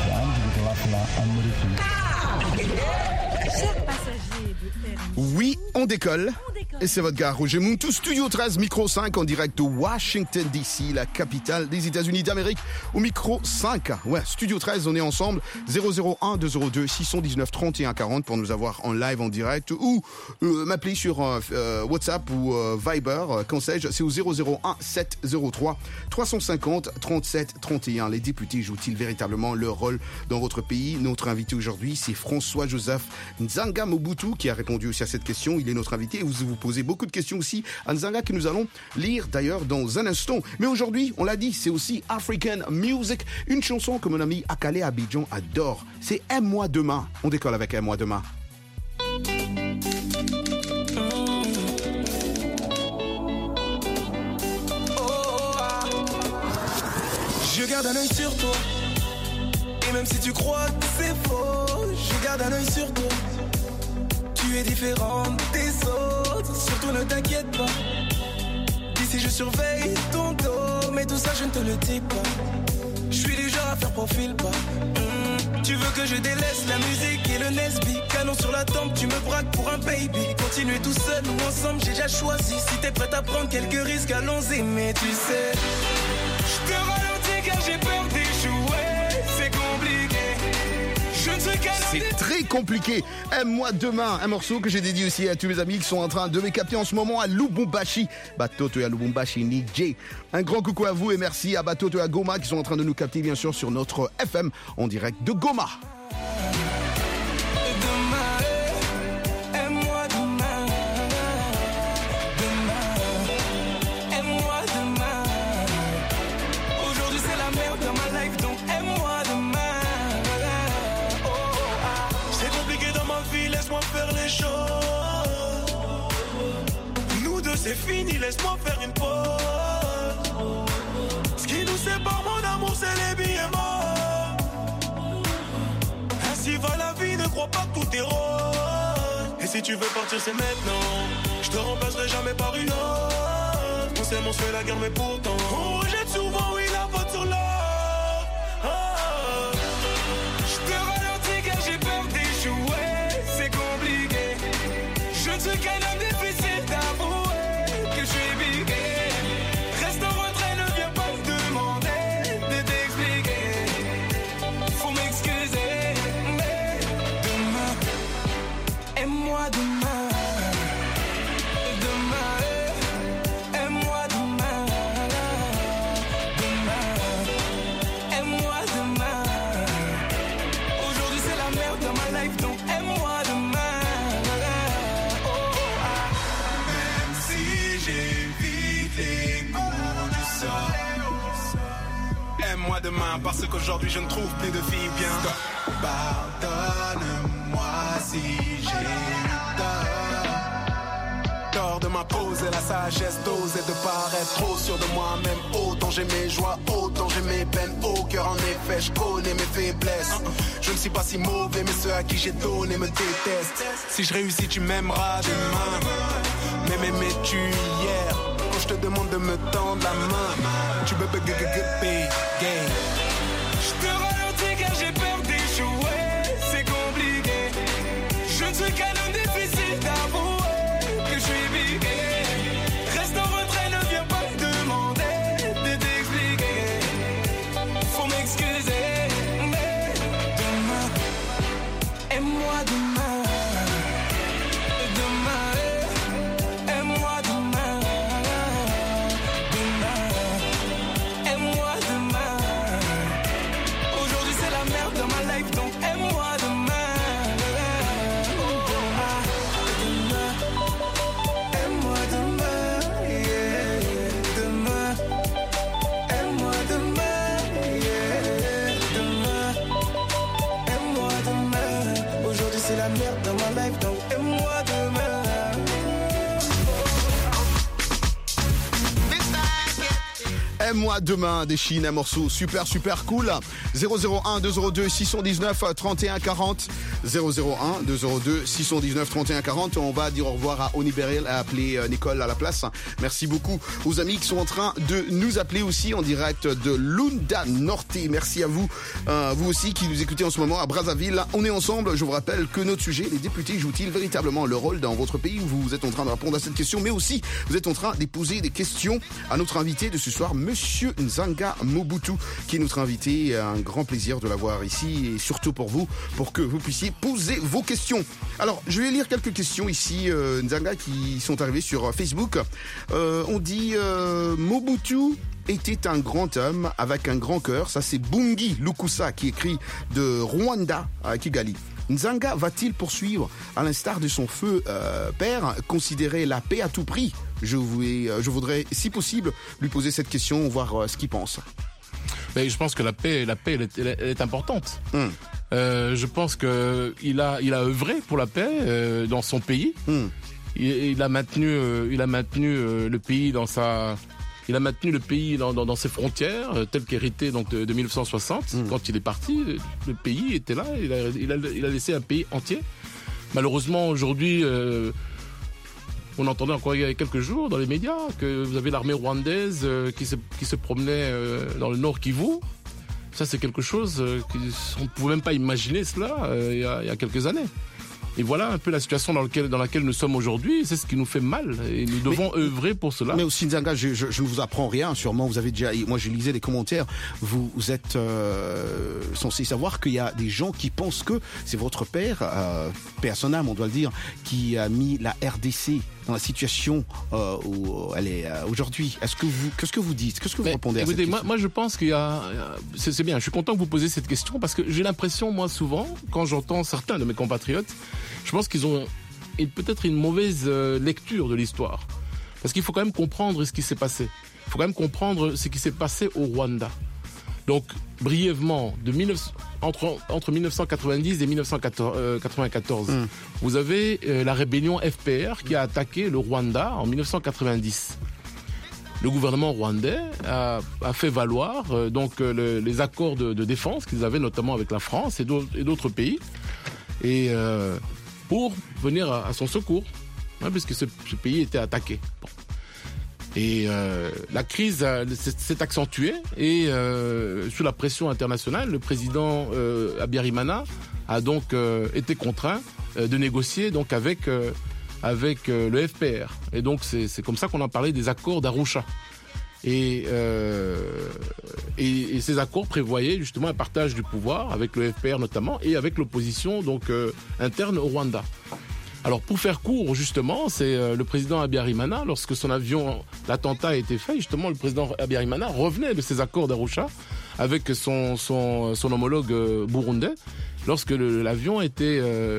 Chers passagers de RM. Oui, on décolle. Et c'est votre gars Roger Montou, Studio 13, micro 5 en direct de Washington DC, la capitale des États-Unis d'Amérique, au micro 5. Ouais, Studio 13, on est ensemble. 001 202 619 31 40 pour nous avoir en live en direct ou m'appeler sur WhatsApp ou Viber, quand sais-je, c'est au 001 703 350 37 31. Les députés jouent-ils véritablement leur rôle dans votre pays? Notre invité aujourd'hui, c'est François-Joseph Nzanga Mobutu qui a répondu aussi à cette question. Il est notre invité et vous posez beaucoup de questions aussi à Nzanga que nous allons lire d'ailleurs dans un instant. Mais aujourd'hui, on l'a dit, c'est aussi African Music, une chanson que mon ami Akale Abidjan adore. C'est Aime-moi demain. On décolle avec Aime-moi demain. Je garde un œil sur toi. Et même si tu crois que c'est faux, je garde un œil sur toi. Tu es différente des autres, surtout ne t'inquiète pas. D'ici je surveille ton dos, mais tout ça je ne te le dis pas. Je suis du genre à faire profil bas. Tu veux que je délaisse la musique et le Nesby. Canon sur la tempe, tu me braques pour un baby. Continuer tout seul ou ensemble, j'ai déjà choisi. Si t'es prête à prendre quelques risques, allons-y. Mais tu sais, je te ralentis car j'ai peur d'échouer. C'est compliqué. C'est très compliqué. Aime-moi demain, un morceau que j'ai dédié aussi à tous mes amis qui sont en train de me capter en ce moment à Lubumbashi. Batoto et à Lubumbashi, Niger. Un grand coucou à vous et merci à Batoto et à Goma qui sont en train de nous capter bien sûr sur notre FM en direct de Goma. C'est fini, laisse-moi faire une pause. Ce qui nous sépare, mon amour, c'est les billets morts. Ainsi va la vie, ne crois pas que tout est rose. Et si tu veux partir, c'est maintenant. Je te remplacerai jamais par une autre. On s'aime, on se fait la guerre, mais pourtant on rejette souvent, oui, la faute sur l'or. Je te ralentis car j'ai peur d'échouer. C'est compliqué. Je ne suis qu'un homme difficile d'avouer. Reste en retrait, ne viens pas me demander de t'expliquer. Faut m'excuser, mais demain, aime-moi demain. Demain, aime-moi demain. Demain, aime-moi demain. Aujourd'hui c'est la merde dans ma life, donc aime-moi demain. Même si j'évite les coups du sort, aime-moi demain parce qu'aujourd'hui je ne trouve plus de filles bien. Pardonne-moi si j'ai eu tort de m'imposer la sagesse d'oser de paraître trop sûr de moi-même. Autant j'ai mes joies, autant j'ai mes peines au cœur. En effet, je connais mes faiblesses. Je ne suis pas si mauvais, mais ceux à qui j'ai donné me détestent. Si je réussis, tu m'aimeras demain. Mais m'aimais-tu hier? Quand je te demande de me tendre la main, tu me gay. Je te ralentis car j'ai peur des faire dans ma life, donc aime-moi demain. Aime-moi demain des Chines, un morceau super cool. 001 202 619 31 40. 001 202 619 31 40. On va dire au revoir à Oni Beryl, à appeler Nicole à la place. Merci beaucoup aux amis qui sont en train de nous appeler aussi en direct de Lunda Norte. Merci à vous, vous aussi qui nous écoutez en ce moment à Brazzaville. On est ensemble. Je vous rappelle que notre sujet, les députés jouent-ils véritablement leur rôle dans votre pays? Vous êtes en train de répondre à cette question, mais aussi vous êtes en train de poser des questions à notre invité de ce soir, Monsieur Nzanga Mobutu, qui est notre invité. Un grand plaisir de l'avoir ici et surtout pour vous, pour que vous puissiez poser vos questions. Alors, je vais lire quelques questions ici, Nzanga, qui sont arrivées sur Facebook. On dit Mobutu était un grand homme avec un grand cœur. Ça, c'est Bungi Lukusa qui écrit de Rwanda à Kigali. Nzanga va-t-il poursuivre, à l'instar de son feu père, considérer la paix à tout prix? Je voudrais, si possible, lui poser cette question, voir ce qu'il pense. Mais je pense que la paix elle est importante. Je pense qu'il a œuvré pour la paix dans son pays. Il a maintenu le pays dans sa... Il a maintenu le pays dans ses frontières, tel qu'hérité donc de 1960. Quand il est parti, le pays était là. Il a laissé un pays entier. Malheureusement, aujourd'hui, on entendait encore il y a quelques jours dans les médias que vous avez l'armée rwandaise qui se promenait dans le nord Kivu. Ça, c'est quelque chose on ne pouvait même pas imaginer cela il y a quelques années. Et voilà un peu la situation dans laquelle nous sommes aujourd'hui. C'est ce qui nous fait mal. Et nous devons œuvrer pour cela. Mais aussi, Nzanga, je ne vous apprends rien. Sûrement, vous avez déjà... Moi, je lisais des commentaires. Vous êtes censé savoir qu'il y a des gens qui pensent que c'est votre père, père son âme, on doit le dire, qui a mis la RDC dans la situation où elle est aujourd'hui. Qu'est-ce que vous dites? Qu'est-ce que vous répondez à cette question? Moi, je pense qu'il y a... C'est bien, je suis content que vous posiez cette question parce que j'ai l'impression, moi, souvent, quand j'entends certains de mes compatriotes, je pense qu'ils ont peut-être une mauvaise lecture de l'histoire. Parce qu'il faut quand même comprendre ce qui s'est passé. Il faut quand même comprendre ce qui s'est passé au Rwanda. Donc, brièvement, entre 1990 et 1994, vous avez la rébellion FPR qui a attaqué le Rwanda en 1990. Le gouvernement rwandais a fait valoir les accords de défense qu'ils avaient notamment avec la France et d'autres pays, et pour venir à son secours, puisque ce pays était attaqué. Bon. Et la crise s'est accentuée et sous la pression internationale, le président Habyarimana a donc été contraint de négocier donc avec le FPR. Et donc c'est comme ça qu'on a parlé des accords d'Arusha. Et ces accords prévoyaient justement un partage du pouvoir avec le FPR notamment et avec l'opposition donc interne au Rwanda. Alors pour faire court justement, c'est le président Habyarimana, lorsque son avion, l'attentat a été fait, justement le président Habyarimana revenait de ces accords d'Arusha avec son homologue burundais, lorsque l'avion était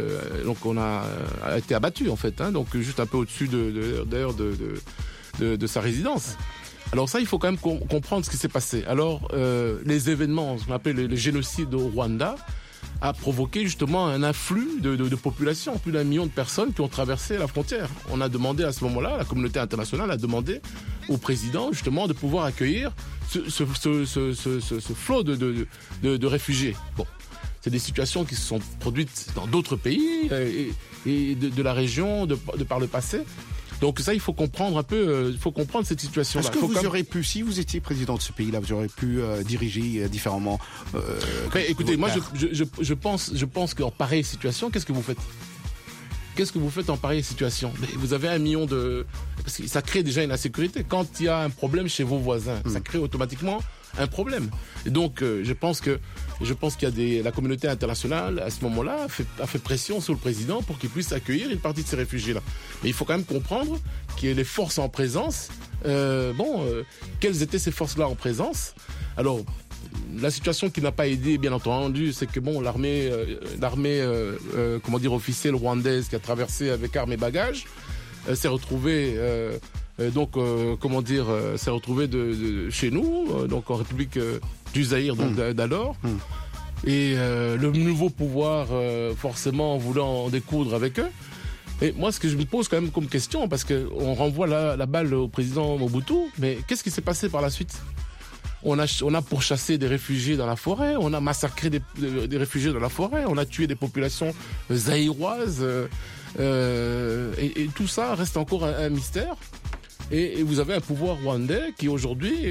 a été abattu en fait, donc juste un peu au-dessus d'ailleurs de sa résidence. Alors ça, il faut quand même comprendre ce qui s'est passé. Alors les événements, ce qu'on appelle le génocide au Rwanda, a provoqué justement un afflux de population, plus d'1 million de personnes qui ont traversé la frontière. On a demandé à ce moment-là, la communauté internationale a demandé au président justement de pouvoir accueillir ce flot de réfugiés. Bon, c'est des situations qui se sont produites dans d'autres pays et de la région de par le passé. Donc ça, il faut comprendre un peu, il faut comprendre cette situation-là. Est-ce que vous aurez pu, si vous étiez président de ce pays-là, vous aurez pu diriger différemment écoutez, moi, je pense qu'en pareille situation, qu'est-ce que vous faites? Qu'est-ce que vous faites en pareille situation? Vous avez 1 million de... Parce que ça crée déjà une insécurité. Quand il y a un problème chez vos voisins, ça crée automatiquement un problème. Et donc, je pense qu'il y a la communauté internationale, à ce moment-là, a fait pression sur le président pour qu'il puisse accueillir une partie de ces réfugiés-là. Mais il faut quand même comprendre qu'il y a les forces en présence. Quelles étaient ces forces-là en présence? Alors, la situation qui n'a pas aidé, bien entendu, c'est que l'armée officielle rwandaise qui a traversé avec armes et bagages s'est retrouvée s'est retrouvée chez nous, donc en République du Zaïre d'alors. Et le nouveau pouvoir, forcément, voulant en découdre avec eux. Et moi, ce que je me pose quand même comme question, parce qu'on renvoie la balle au président Mobutu, mais qu'est-ce qui s'est passé par la suite ? On a pourchassé des réfugiés dans la forêt, on a massacré des réfugiés dans la forêt, on a tué des populations zaïroises, et tout ça reste encore un mystère. Et vous avez un pouvoir rwandais qui aujourd'hui,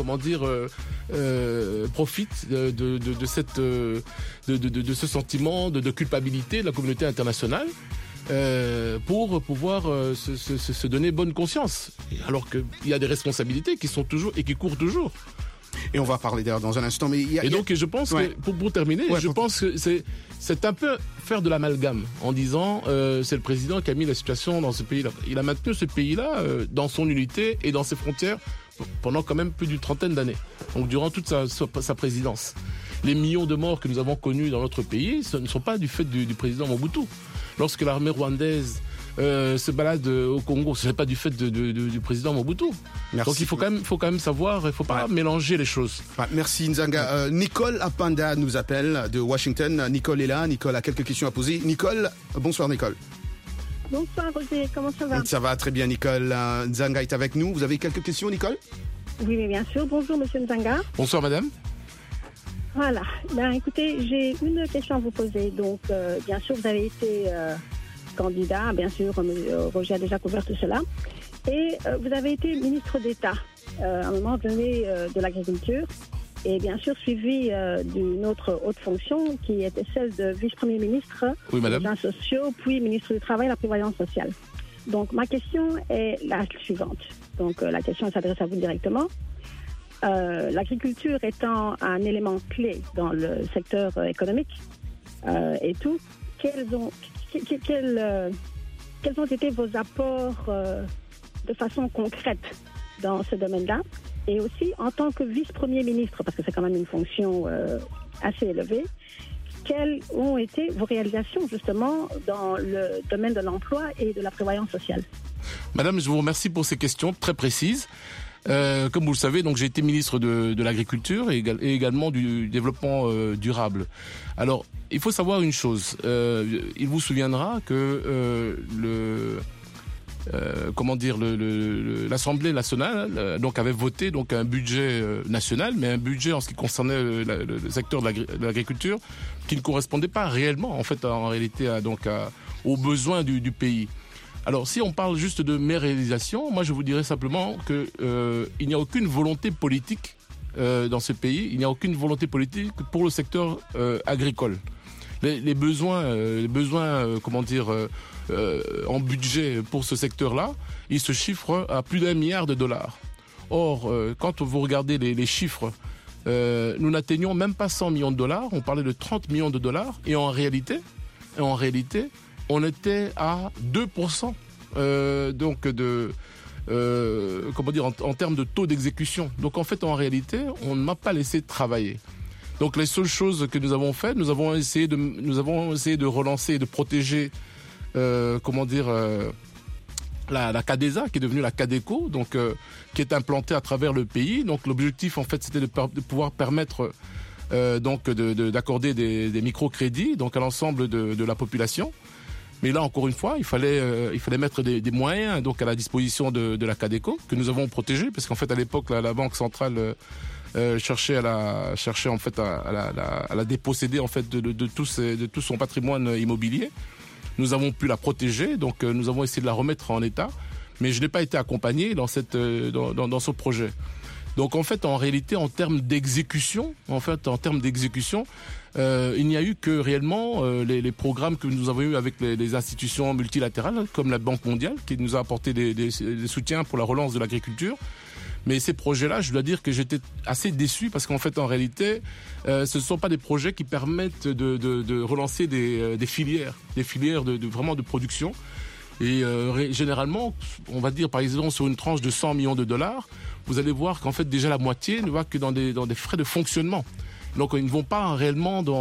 profite de ce sentiment de culpabilité de la communauté internationale pour pouvoir se donner bonne conscience. Alors qu'il y a des responsabilités qui sont toujours et qui courent toujours. Et on va parler d'ailleurs dans un instant. Mais je pense que, pour terminer, je pense que c'est un peu faire de l'amalgame en disant c'est le président qui a mis la situation dans ce pays-là. Il a maintenu ce pays-là dans son unité et dans ses frontières pendant quand même plus d'une trentaine d'années. Donc durant toute sa présidence. Les millions de morts que nous avons connus dans notre pays, ce ne sont pas du fait du président Mobutu. Lorsque l'armée rwandaise se balade au Congo, ce n'est pas du fait du président Mobutu. Merci. Donc il faut quand même savoir, il ne faut pas mélanger les choses. Merci Nzanga. Nicole Apanda nous appelle de Washington. Nicole est là, Nicole a quelques questions à poser. Nicole, bonsoir Nicole. Bonsoir Roger, comment ça va ? Ça va très bien Nicole. Nzanga est avec nous. Vous avez quelques questions Nicole ? Oui, mais bien sûr. Bonjour Monsieur Nzanga. Bonsoir Madame. Voilà. Écoutez, j'ai une question à vous poser. Donc, bien sûr, vous avez été candidat. Bien sûr, Roger a déjà couvert tout cela. Et vous avez été ministre d'État à un moment donné de l'agriculture. Et bien sûr, suivi d'une autre haute fonction qui était celle de vice-premier ministre des Biens sociaux, puis ministre du Travail et de la Prévoyance sociale. Donc, ma question est la suivante. Donc, la question s'adresse à vous directement. L'agriculture étant un élément clé dans le secteur économique et tout, quels ont été vos apports de façon concrète dans ce domaine-là? Et aussi, en tant que vice-premier ministre, parce que c'est quand même une fonction assez élevée, quelles ont été vos réalisations justement dans le domaine de l'emploi et de la prévoyance sociale? Madame, je vous remercie pour ces questions très précises. Comme vous le savez, donc j'ai été ministre de l'Agriculture et également du développement durable. Alors, il faut savoir une chose. Il vous souviendra que l'Assemblée nationale donc avait voté donc un budget national, mais un budget en ce qui concernait le secteur de l'agriculture qui ne correspondait pas réellement en réalité aux besoins du pays. Alors, si on parle juste de mes réalisations, moi je vous dirais simplement que il n'y a aucune volonté politique dans ce pays. Il n'y a aucune volonté politique pour le secteur agricole. Les besoins, en budget pour ce secteur-là, ils se chiffrent à plus d'1 milliard de dollars. Or, quand vous regardez les chiffres, nous n'atteignons même pas 100 millions de dollars. On parlait de 30 millions de dollars. Et en réalité, on était à 2% en termes de taux d'exécution. Donc en fait, en réalité, on ne m'a pas laissé travailler. Donc les seules choses que nous avons faites, nous avons essayé de relancer et de protéger, la CADESA, qui est devenue la CADECO, donc qui est implantée à travers le pays. Donc l'objectif, en fait, c'était de pouvoir permettre d'accorder des microcrédits donc à l'ensemble de la population. Mais là, encore une fois, il fallait mettre des moyens donc à la disposition de la CADECO que nous avons protégée, parce qu'en fait, à l'époque, la Banque centrale cherchait à la déposséder en fait de tout son patrimoine immobilier. Nous avons pu la protéger, donc nous avons essayé de la remettre en état, mais je n'ai pas été accompagné dans ce projet. Donc en fait, en réalité, en termes d'exécution, il n'y a eu que réellement les programmes que nous avons eus avec les institutions multilatérales, comme la Banque mondiale, qui nous a apporté des soutiens pour la relance de l'agriculture. Mais ces projets-là, je dois dire que j'étais assez déçu, parce qu'en fait, en réalité, ce ne sont pas des projets qui permettent de relancer des filières vraiment de production. Et généralement, on va dire par exemple sur une tranche de 100 millions de dollars, vous allez voir qu'en fait déjà la moitié ne va que dans des frais de fonctionnement. Donc ils ne vont pas réellement ils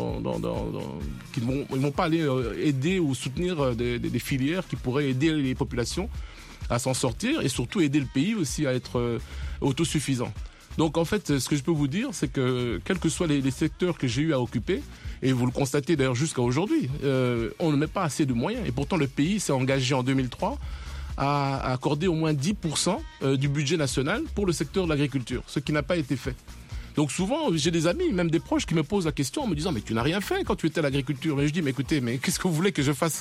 vont pas aller aider ou soutenir des filières qui pourraient aider les populations à s'en sortir et surtout aider le pays aussi à être autosuffisant. Donc en fait, ce que je peux vous dire, c'est que quels que soient les secteurs que j'ai eu à occuper, et vous le constatez d'ailleurs jusqu'à aujourd'hui, on ne met pas assez de moyens. Et pourtant, le pays s'est engagé en 2003 à accorder au moins 10% du budget national pour le secteur de l'agriculture, ce qui n'a pas été fait. Donc souvent, j'ai des amis, même des proches, qui me posent la question en me disant « Mais tu n'as rien fait quand tu étais à l'agriculture ». Mais je dis « Mais écoutez, mais qu'est-ce que vous voulez que je fasse ?»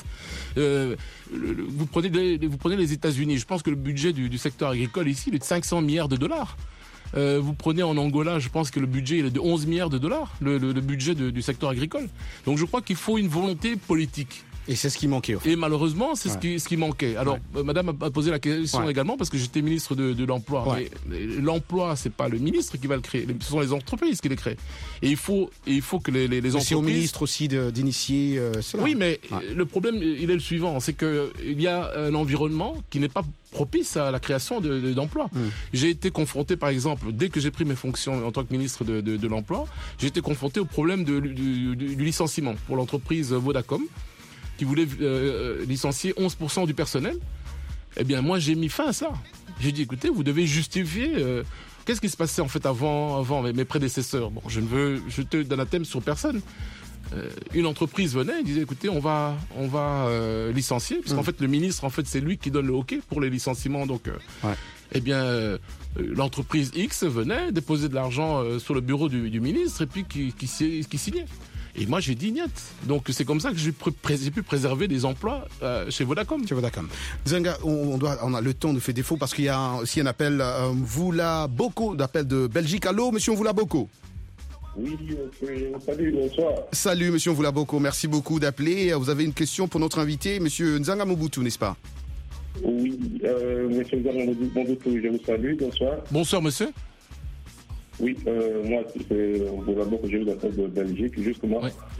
Vous prenez les États-Unis. Je pense que le budget du secteur agricole ici, il est de 500 milliards de dollars. Vous prenez en Angola, je pense que le budget il est de 11 milliards de dollars, le budget du secteur agricole. Donc je crois qu'il faut une volonté politique. Et c'est ce qui manquait. En fait. Et malheureusement, c'est ce qui manquait. Alors, madame a posé la question également parce que j'étais ministre de l'Emploi. Ouais. Mais l'emploi, c'est pas le ministre qui va le créer. Ce sont les entreprises qui les créent. Et il faut que les entreprises... C'est au ministre aussi d'initier cela. Oui, mais le problème, il est le suivant. C'est qu'il y a un environnement qui n'est pas propice à la création d'emplois. J'ai été confronté, par exemple, dès que j'ai pris mes fonctions en tant que ministre de l'Emploi, j'ai été confronté au problème du licenciement pour l'entreprise Vodacom, qui voulait licencier 11% du personnel. Eh bien, moi, j'ai mis fin à ça. J'ai dit, écoutez, vous devez justifier... qu'est-ce qui se passait en fait avant mes prédécesseurs? Bon, je ne veux jeter d'anathème sur personne. Une entreprise venait et disait, écoutez, on va licencier, parce qu'en fait, le ministre, en fait, c'est lui qui donne le OK pour les licenciements. Donc, eh bien, l'entreprise X venait déposer de l'argent sur le bureau du ministre et puis qui signait. Et moi, j'ai dit niet. Donc, c'est comme ça que j'ai pu préserver des emplois chez Vodacom. Nzanga, on a le temps nous fait défaut parce qu'il y a aussi un appel Voula Boko, d'appel de Belgique. Allô, monsieur Voula Boko? Oui, salut, bonsoir. Salut, monsieur Voula Boko. Merci beaucoup d'appeler. Vous avez une question pour notre invité, monsieur Nzanga Mobutu, n'est-ce pas? Oui, monsieur Nzanga Mobutu, je vous salue. Bonsoir. Bonsoir, monsieur. Oui, moi, c'est d'abord que je vous appelle de Belgique, justement.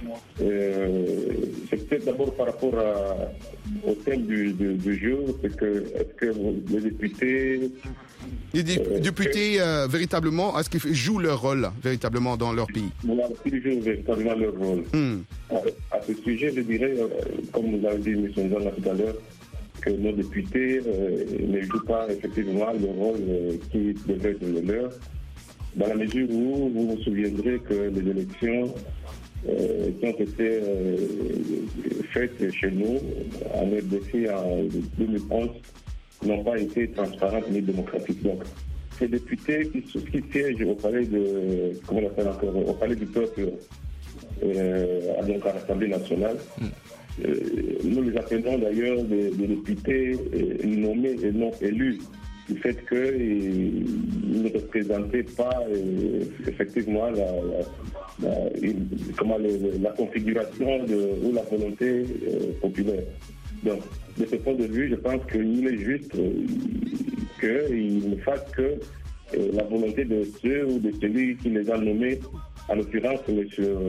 C'est peut-être d'abord par rapport au thème du jour, est-ce que les députés... Les députés, véritablement, est-ce qu'ils jouent leur rôle, véritablement, dans leur pays? Voilà, ils jouent véritablement leur rôle. À ce sujet, je dirais, comme vous l'avez dit, M. Nzanga, tout à l'heure, que nos députés ne jouent pas effectivement le rôle qui devrait être le leur. Dans la mesure où vous vous souviendrez que les élections qui ont été faites chez nous en RDC en 2011 n'ont pas été transparentes ni démocratiques. Donc, ces députés qui siègent au palais au palais du peuple, donc à l'Assemblée nationale, nous les appelons d'ailleurs des députés nommés et non élus, du fait qu'ils ne représentaient pas effectivement la configuration ou la volonté populaire. Donc, de ce point de vue, je pense qu'il est juste qu'ils ne fassent que la volonté de ceux ou de celui qui les a nommés, en l'occurrence M.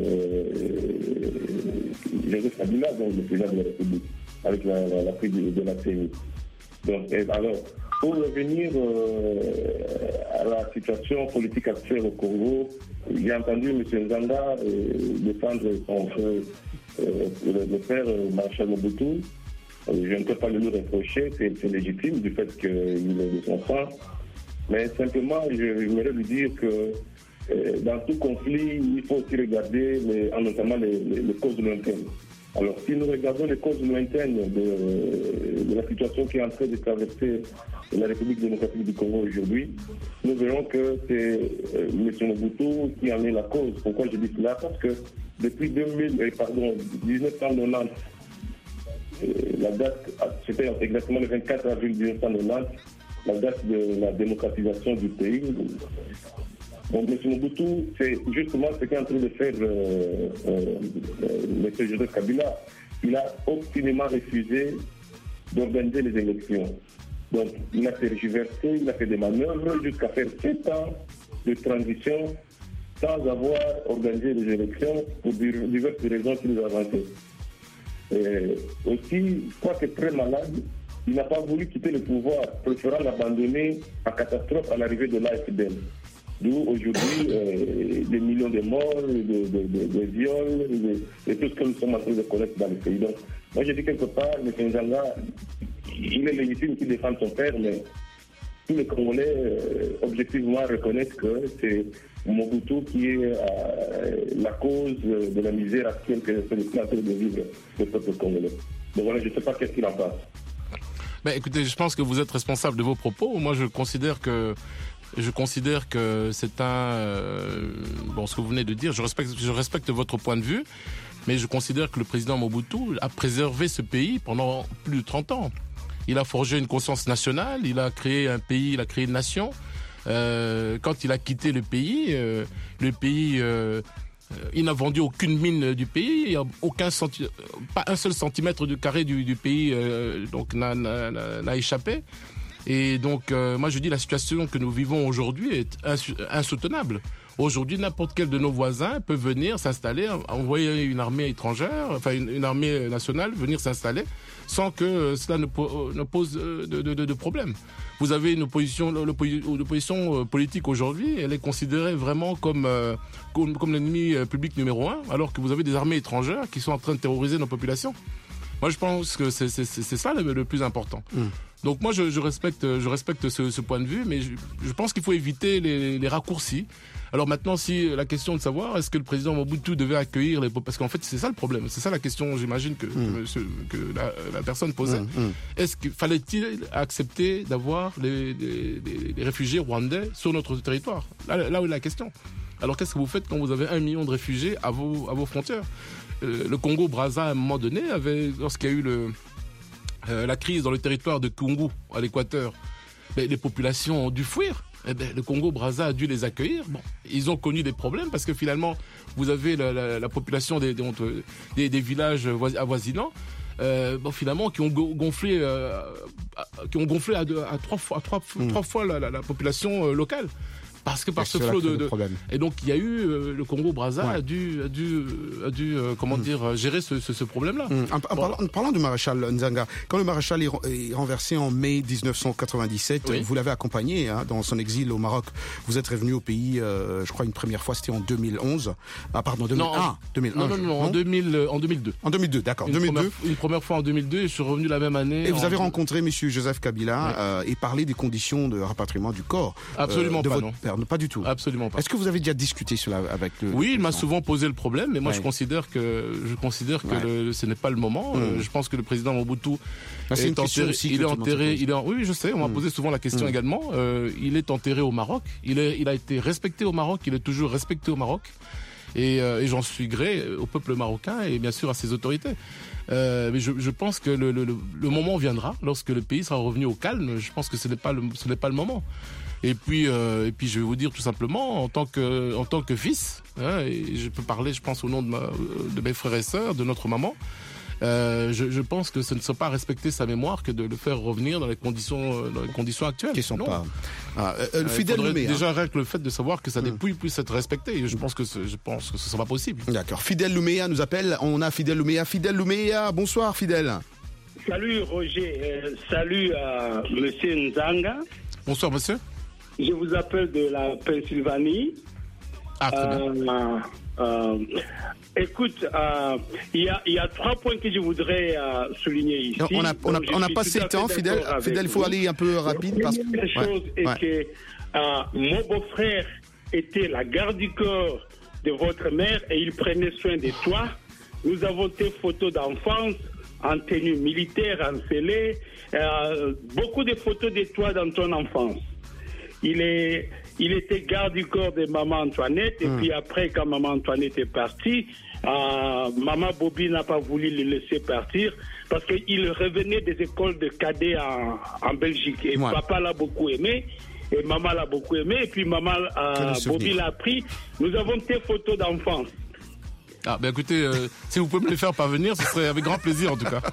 Joseph Kabila, donc le président de la République, avec l'appui de la CENI. Donc, alors, pour revenir à la situation politique actuelle au Congo, j'ai entendu M. Nzanga défendre son frère, le père Marshal Mobutu. Je ne peux pas le lui reprocher, c'est légitime du fait qu'il est de son sang. Mais simplement, j'aimerais lui dire que dans tout conflit, il faut aussi regarder notamment les causes lointaines. Alors, si nous regardons les causes lointaines de la situation qui est en train de traverser la République démocratique du Congo aujourd'hui, nous verrons que c'est M. Mobutu qui en est la cause. Pourquoi je dis cela? Parce que depuis 1990, la date, c'était exactement le 24 avril 1990, la date de la démocratisation du pays. Donc, M. Mobutu, c'est justement ce qu'est en train de faire M. Joseph Kabila. Il a obstinément refusé d'organiser les élections. Donc, il a tergiversé, il a fait des manœuvres jusqu'à faire 7 ans de transition sans avoir organisé les élections pour diverses raisons qu'il nous a inventées. Aussi, quoique très malade, il n'a pas voulu quitter le pouvoir, préférant l'abandonner en catastrophe à l'arrivée de l'AFDL. D'où aujourd'hui des millions de morts, de viols, de tout ce que nous sommes en train de connaître dans le pays. Donc, moi je dis quelque part, M. Nzanga, il est légitime qu'il défende son père, mais tous les Congolais objectivement reconnaissent que c'est Mobutu qui est la cause de la misère actuelle que c'est le plateau de vivre le peuple congolais. Donc voilà, je ne sais pas qu'est-ce qu'il en pense. Ben, écoutez, je pense que vous êtes responsable de vos propos. Moi, je considère que c'est bon, ce que vous venez de dire, je respecte votre point de vue, mais je considère que le président Mobutu a préservé ce pays pendant plus de 30 ans. Il a forgé une conscience nationale, il a créé un pays, il a créé une nation. Quand il a quitté le pays, il n'a vendu aucune mine du pays, il y a pas un seul centimètre de carré du pays donc n'a échappé. Et donc, moi je dis la situation que nous vivons aujourd'hui est insoutenable. Aujourd'hui, n'importe quel de nos voisins peut venir s'installer, envoyer une armée étrangère, enfin une armée nationale venir s'installer, sans que cela ne pose de problème. Vous avez une opposition politique aujourd'hui, elle est considérée vraiment comme l'ennemi public numéro 1, alors que vous avez des armées étrangères qui sont en train de terroriser nos populations. Moi, je pense que c'est ça le plus important. Donc moi, je respecte ce point de vue, mais je pense qu'il faut éviter les raccourcis. Alors maintenant, si la question de savoir est-ce que le président Mobutu devait accueillir parce qu'en fait c'est ça le problème, c'est ça la question, j'imagine que la personne posait. Est-ce qu'il fallait-il accepter d'avoir les réfugiés rwandais sur notre territoire? Là où est la question. Alors qu'est-ce que vous faites quand vous avez 1 million de réfugiés à vos frontières? Le Congo-Brazza, à un moment donné, lorsqu'il y a eu la crise dans le territoire de Kungu, à l'équateur, les populations ont dû fuir. Le Congo-Brazza a dû les accueillir. Bon, ils ont connu des problèmes parce que finalement, vous avez la population des villages avoisinants, finalement, qui ont gonflé à 3 fois la population locale. Parce que par ce flot de et donc il y a eu le Congo-Brazza a dû comment dire gérer ce problème-là. En parlant du maréchal Nzanga, quand le maréchal est renversé en mai 1997, vous l'avez accompagné dans son exil au Maroc. Vous êtes revenu au pays, je crois une première fois, c'était en 2011. Ah pardon, 2001. Non, en 2002. En 2002, d'accord. Une première fois en 2002 et je suis revenu la même année. Et vous avez rencontré Monsieur Joseph Kabila et parlé des conditions de rapatriement du corps. Absolument pas, non. Pas du tout. Absolument pas. Est-ce que vous avez déjà discuté cela avec le... Oui, il m'a souvent posé le problème, mais moi je considère que ce n'est pas le moment. Je pense que le président Mobutu est enterré. Oui, je sais. On m'a posé souvent la question également. Il est enterré au Maroc. Il a été respecté au Maroc. Il est toujours respecté au Maroc. Et j'en suis gré au peuple marocain et bien sûr à ses autorités. Mais je pense que le moment viendra lorsque le pays sera revenu au calme. Je pense que ce n'est pas le moment. Et puis je vais vous dire tout simplement, en tant que fils, et je peux parler, je pense, au nom de mes frères et sœurs, de notre maman, je pense que ce ne serait pas respecter sa mémoire que de le faire revenir dans les conditions actuelles. Qui sont pas. Fidèle Louméa. Déjà rien que le fait de savoir que ça puisse être respecté. Je pense que ce sera pas possible. D'accord. Fidèle Louméa nous appelle. On a Fidèle Louméa. Fidèle Louméa. Bonsoir Fidèle. Salut Roger. Salut à Monsieur Nzanga. Bonsoir monsieur. Je vous appelle de la Pennsylvanie. Ah, très bien. Écoute, il y a 3 points que je voudrais souligner ici. On a passé le temps, Fidèle. Fidèle, il faut aller un peu rapide. La première chose est que mon beau-frère était la garde du corps de votre mère et il prenait soin de toi. Nous avons tes photos d'enfance en tenue militaire, encelée. Beaucoup de photos de toi dans ton enfance. Il était garde du corps de maman Antoinette et puis après quand maman Antoinette est partie, maman Bobby n'a pas voulu le laisser partir parce qu'il revenait des écoles de cadets en Belgique et papa l'a beaucoup aimé et maman l'a beaucoup aimé et puis maman Bobby l'a pris. Nous avons tes photos d'enfance. Ah ben écoutez, si vous pouvez me les faire parvenir, ce serait avec grand plaisir en tout cas.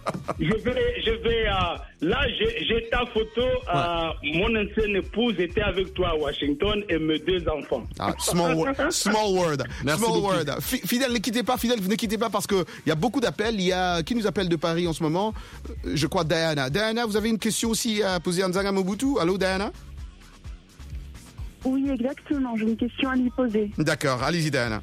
Je vais là j'ai ta photo. Mon ancienne épouse était avec toi à Washington et mes 2 enfants. Small word. Merci small beaucoup. word. Fidèle, ne quittez pas. Fidèle, ne quittez pas parce que il y a beaucoup d'appels. Il y a qui nous appelle de Paris en ce moment. Je crois Diana. Diana, vous avez une question aussi à poser à Nzanga Mobutu. Allô Diana. Oui, exactement. J'ai une question à lui poser. D'accord, allez-y Diana.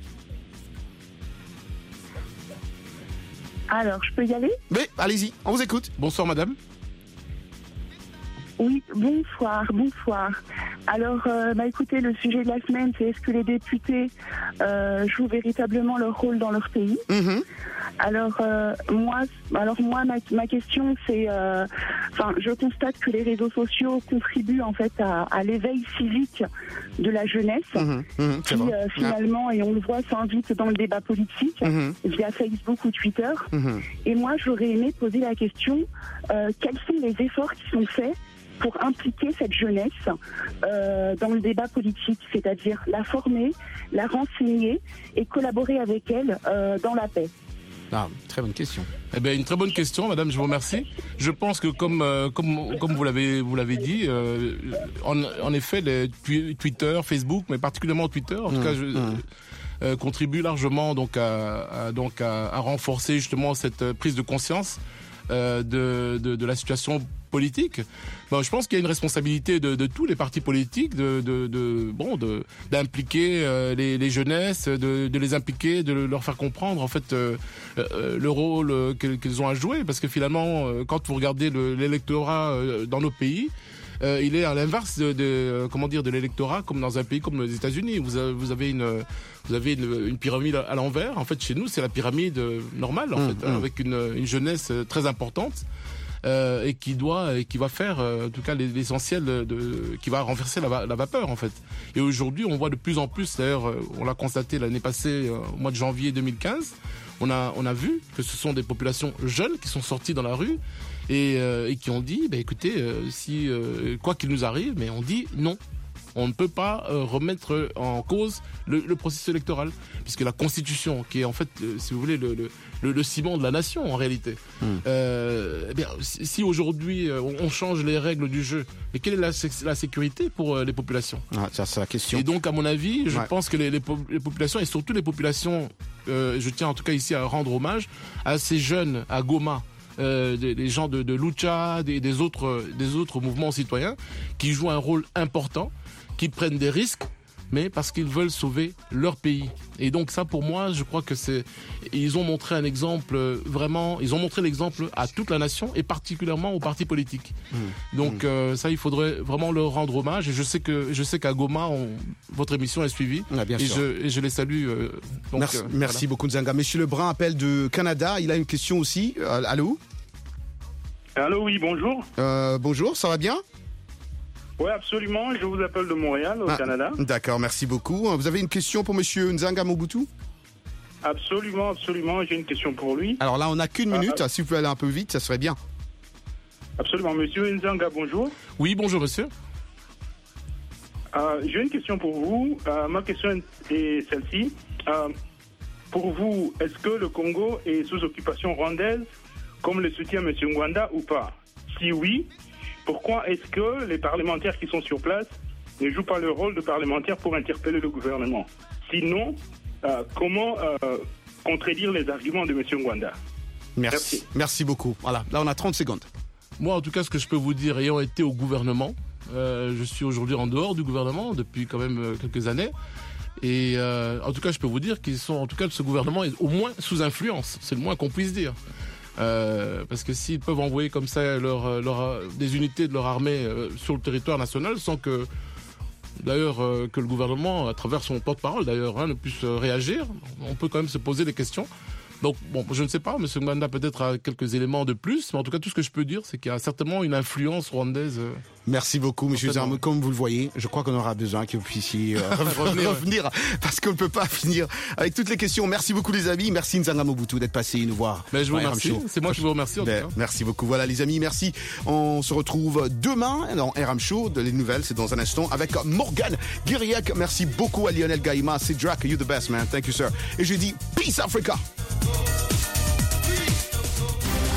Alors, je peux y aller? Oui, allez-y, on vous écoute. Bonsoir madame. Oui, bonsoir. Alors, écoutez, le sujet de la semaine, c'est est-ce que les députés jouent véritablement leur rôle dans leur pays? Alors moi, ma question, c'est, je constate que les réseaux sociaux contribuent en fait à l'éveil civique de la jeunesse, qui finalement, et on le voit, s'invite dans le débat politique via Facebook ou Twitter. Et moi, j'aurais aimé poser la question quels sont les efforts qui sont faits pour impliquer cette jeunesse dans le débat politique, c'est-à-dire la former, la renseigner et collaborer avec elle dans la paix. Ah, très bonne question. Eh bien, une très bonne question, madame, je vous remercie. Je pense que comme vous l'avez dit, en effet, les Twitter, Facebook, mais particulièrement Twitter, en tout cas, contribue largement donc à renforcer justement cette prise de conscience de la situation politique. Bon, je pense qu'il y a une responsabilité de tous les partis politiques d'impliquer les jeunesses, de les impliquer, de leur faire comprendre en fait le rôle qu'ils ont à jouer, parce que finalement quand vous regardez l'électorat dans nos pays, il est à l'inverse de l'électorat comme dans un pays comme les États-Unis. Vous avez une pyramide à l'envers. En fait, chez nous, c'est la pyramide normale, en fait, avec une jeunesse très importante. Et qui va faire en tout cas l'essentiel qui va renverser la vapeur en fait. Et aujourd'hui on voit de plus en plus, d'ailleurs on l'a constaté l'année passée au mois de janvier 2015, on a vu que ce sont des populations jeunes qui sont sorties dans la rue et qui ont dit écoutez, si quoi qu'il nous arrive, mais on dit non. On ne peut pas remettre en cause le processus électoral, puisque la Constitution, qui est en fait, si vous voulez, le ciment de la nation en réalité. Si aujourd'hui on change les règles du jeu, mais quelle est la sécurité pour les populations? Ça, c'est la question. Et donc, à mon avis, je pense que les populations, et surtout les populations, je tiens en tout cas ici à rendre hommage à ces jeunes à Goma, des gens de Lucha, des autres mouvements citoyens qui jouent un rôle important, qui prennent des risques, mais parce qu'ils veulent sauver leur pays. Et donc ça, pour moi, je crois que ils ont montré un exemple ils ont montré l'exemple à toute la nation et particulièrement aux partis politiques. Donc ça, il faudrait vraiment leur rendre hommage. Et je sais qu'à Goma, votre émission est suivie. Bien sûr. Et je les salue. Merci beaucoup, Nzanga. Monsieur Lebrun appelle de Canada. Il a une question aussi. Allô? Allô, oui, bonjour. Bonjour, ça va bien? Oui, absolument. Je vous appelle de Montréal, au Canada. D'accord, merci beaucoup. Vous avez une question pour Monsieur Nzanga Mobutu? Absolument. J'ai une question pour lui. Alors là, on n'a qu'une minute. Si vous pouvez aller un peu vite, ça serait bien. Absolument. Monsieur Nzanga, bonjour. Oui, bonjour, monsieur. J'ai une question pour vous. Ma question est celle-ci. Pour vous, est-ce que le Congo est sous occupation rwandaise, comme le soutient M. Ngwanda, ou pas? Si oui, pourquoi est-ce que les parlementaires qui sont sur place ne jouent pas le rôle de parlementaires pour interpeller le gouvernement? Sinon, comment contredire les arguments de M. Ngwanda? Merci beaucoup. Voilà, là on a 30 secondes. Moi, en tout cas, ce que je peux vous dire, ayant été au gouvernement, je suis aujourd'hui en dehors du gouvernement depuis quand même quelques années. Et en tout cas, je peux vous dire ce gouvernement est au moins sous influence. C'est le moins qu'on puisse dire. Parce que s'ils peuvent envoyer comme ça des unités de leur armée sur le territoire national sans que le gouvernement, à travers son porte-parole ne puisse réagir, on peut quand même se poser des questions. Donc, je ne sais pas, M. Ngwanda peut-être a quelques éléments de plus, mais en tout cas, tout ce que je peux dire, c'est qu'il y a certainement une influence rwandaise. Merci beaucoup, M. Zarme. Comme vous le voyez, je crois qu'on aura besoin que vous puissiez revenir, parce qu'on ne peut pas finir avec toutes les questions. Merci beaucoup, les amis. Merci Nzanga Mobutu d'être passé nous voir. Mais je vous remercie. C'est moi qui vous remercie. En tout cas. Merci beaucoup. Voilà, les amis, merci. On se retrouve demain dans RM Show. Les nouvelles, c'est dans un instant avec Morgan Guiriac. Merci beaucoup à Lionel Gaïma. C'est Drac. You the best, man. Thank you, sir. Et je dis Peace Africa.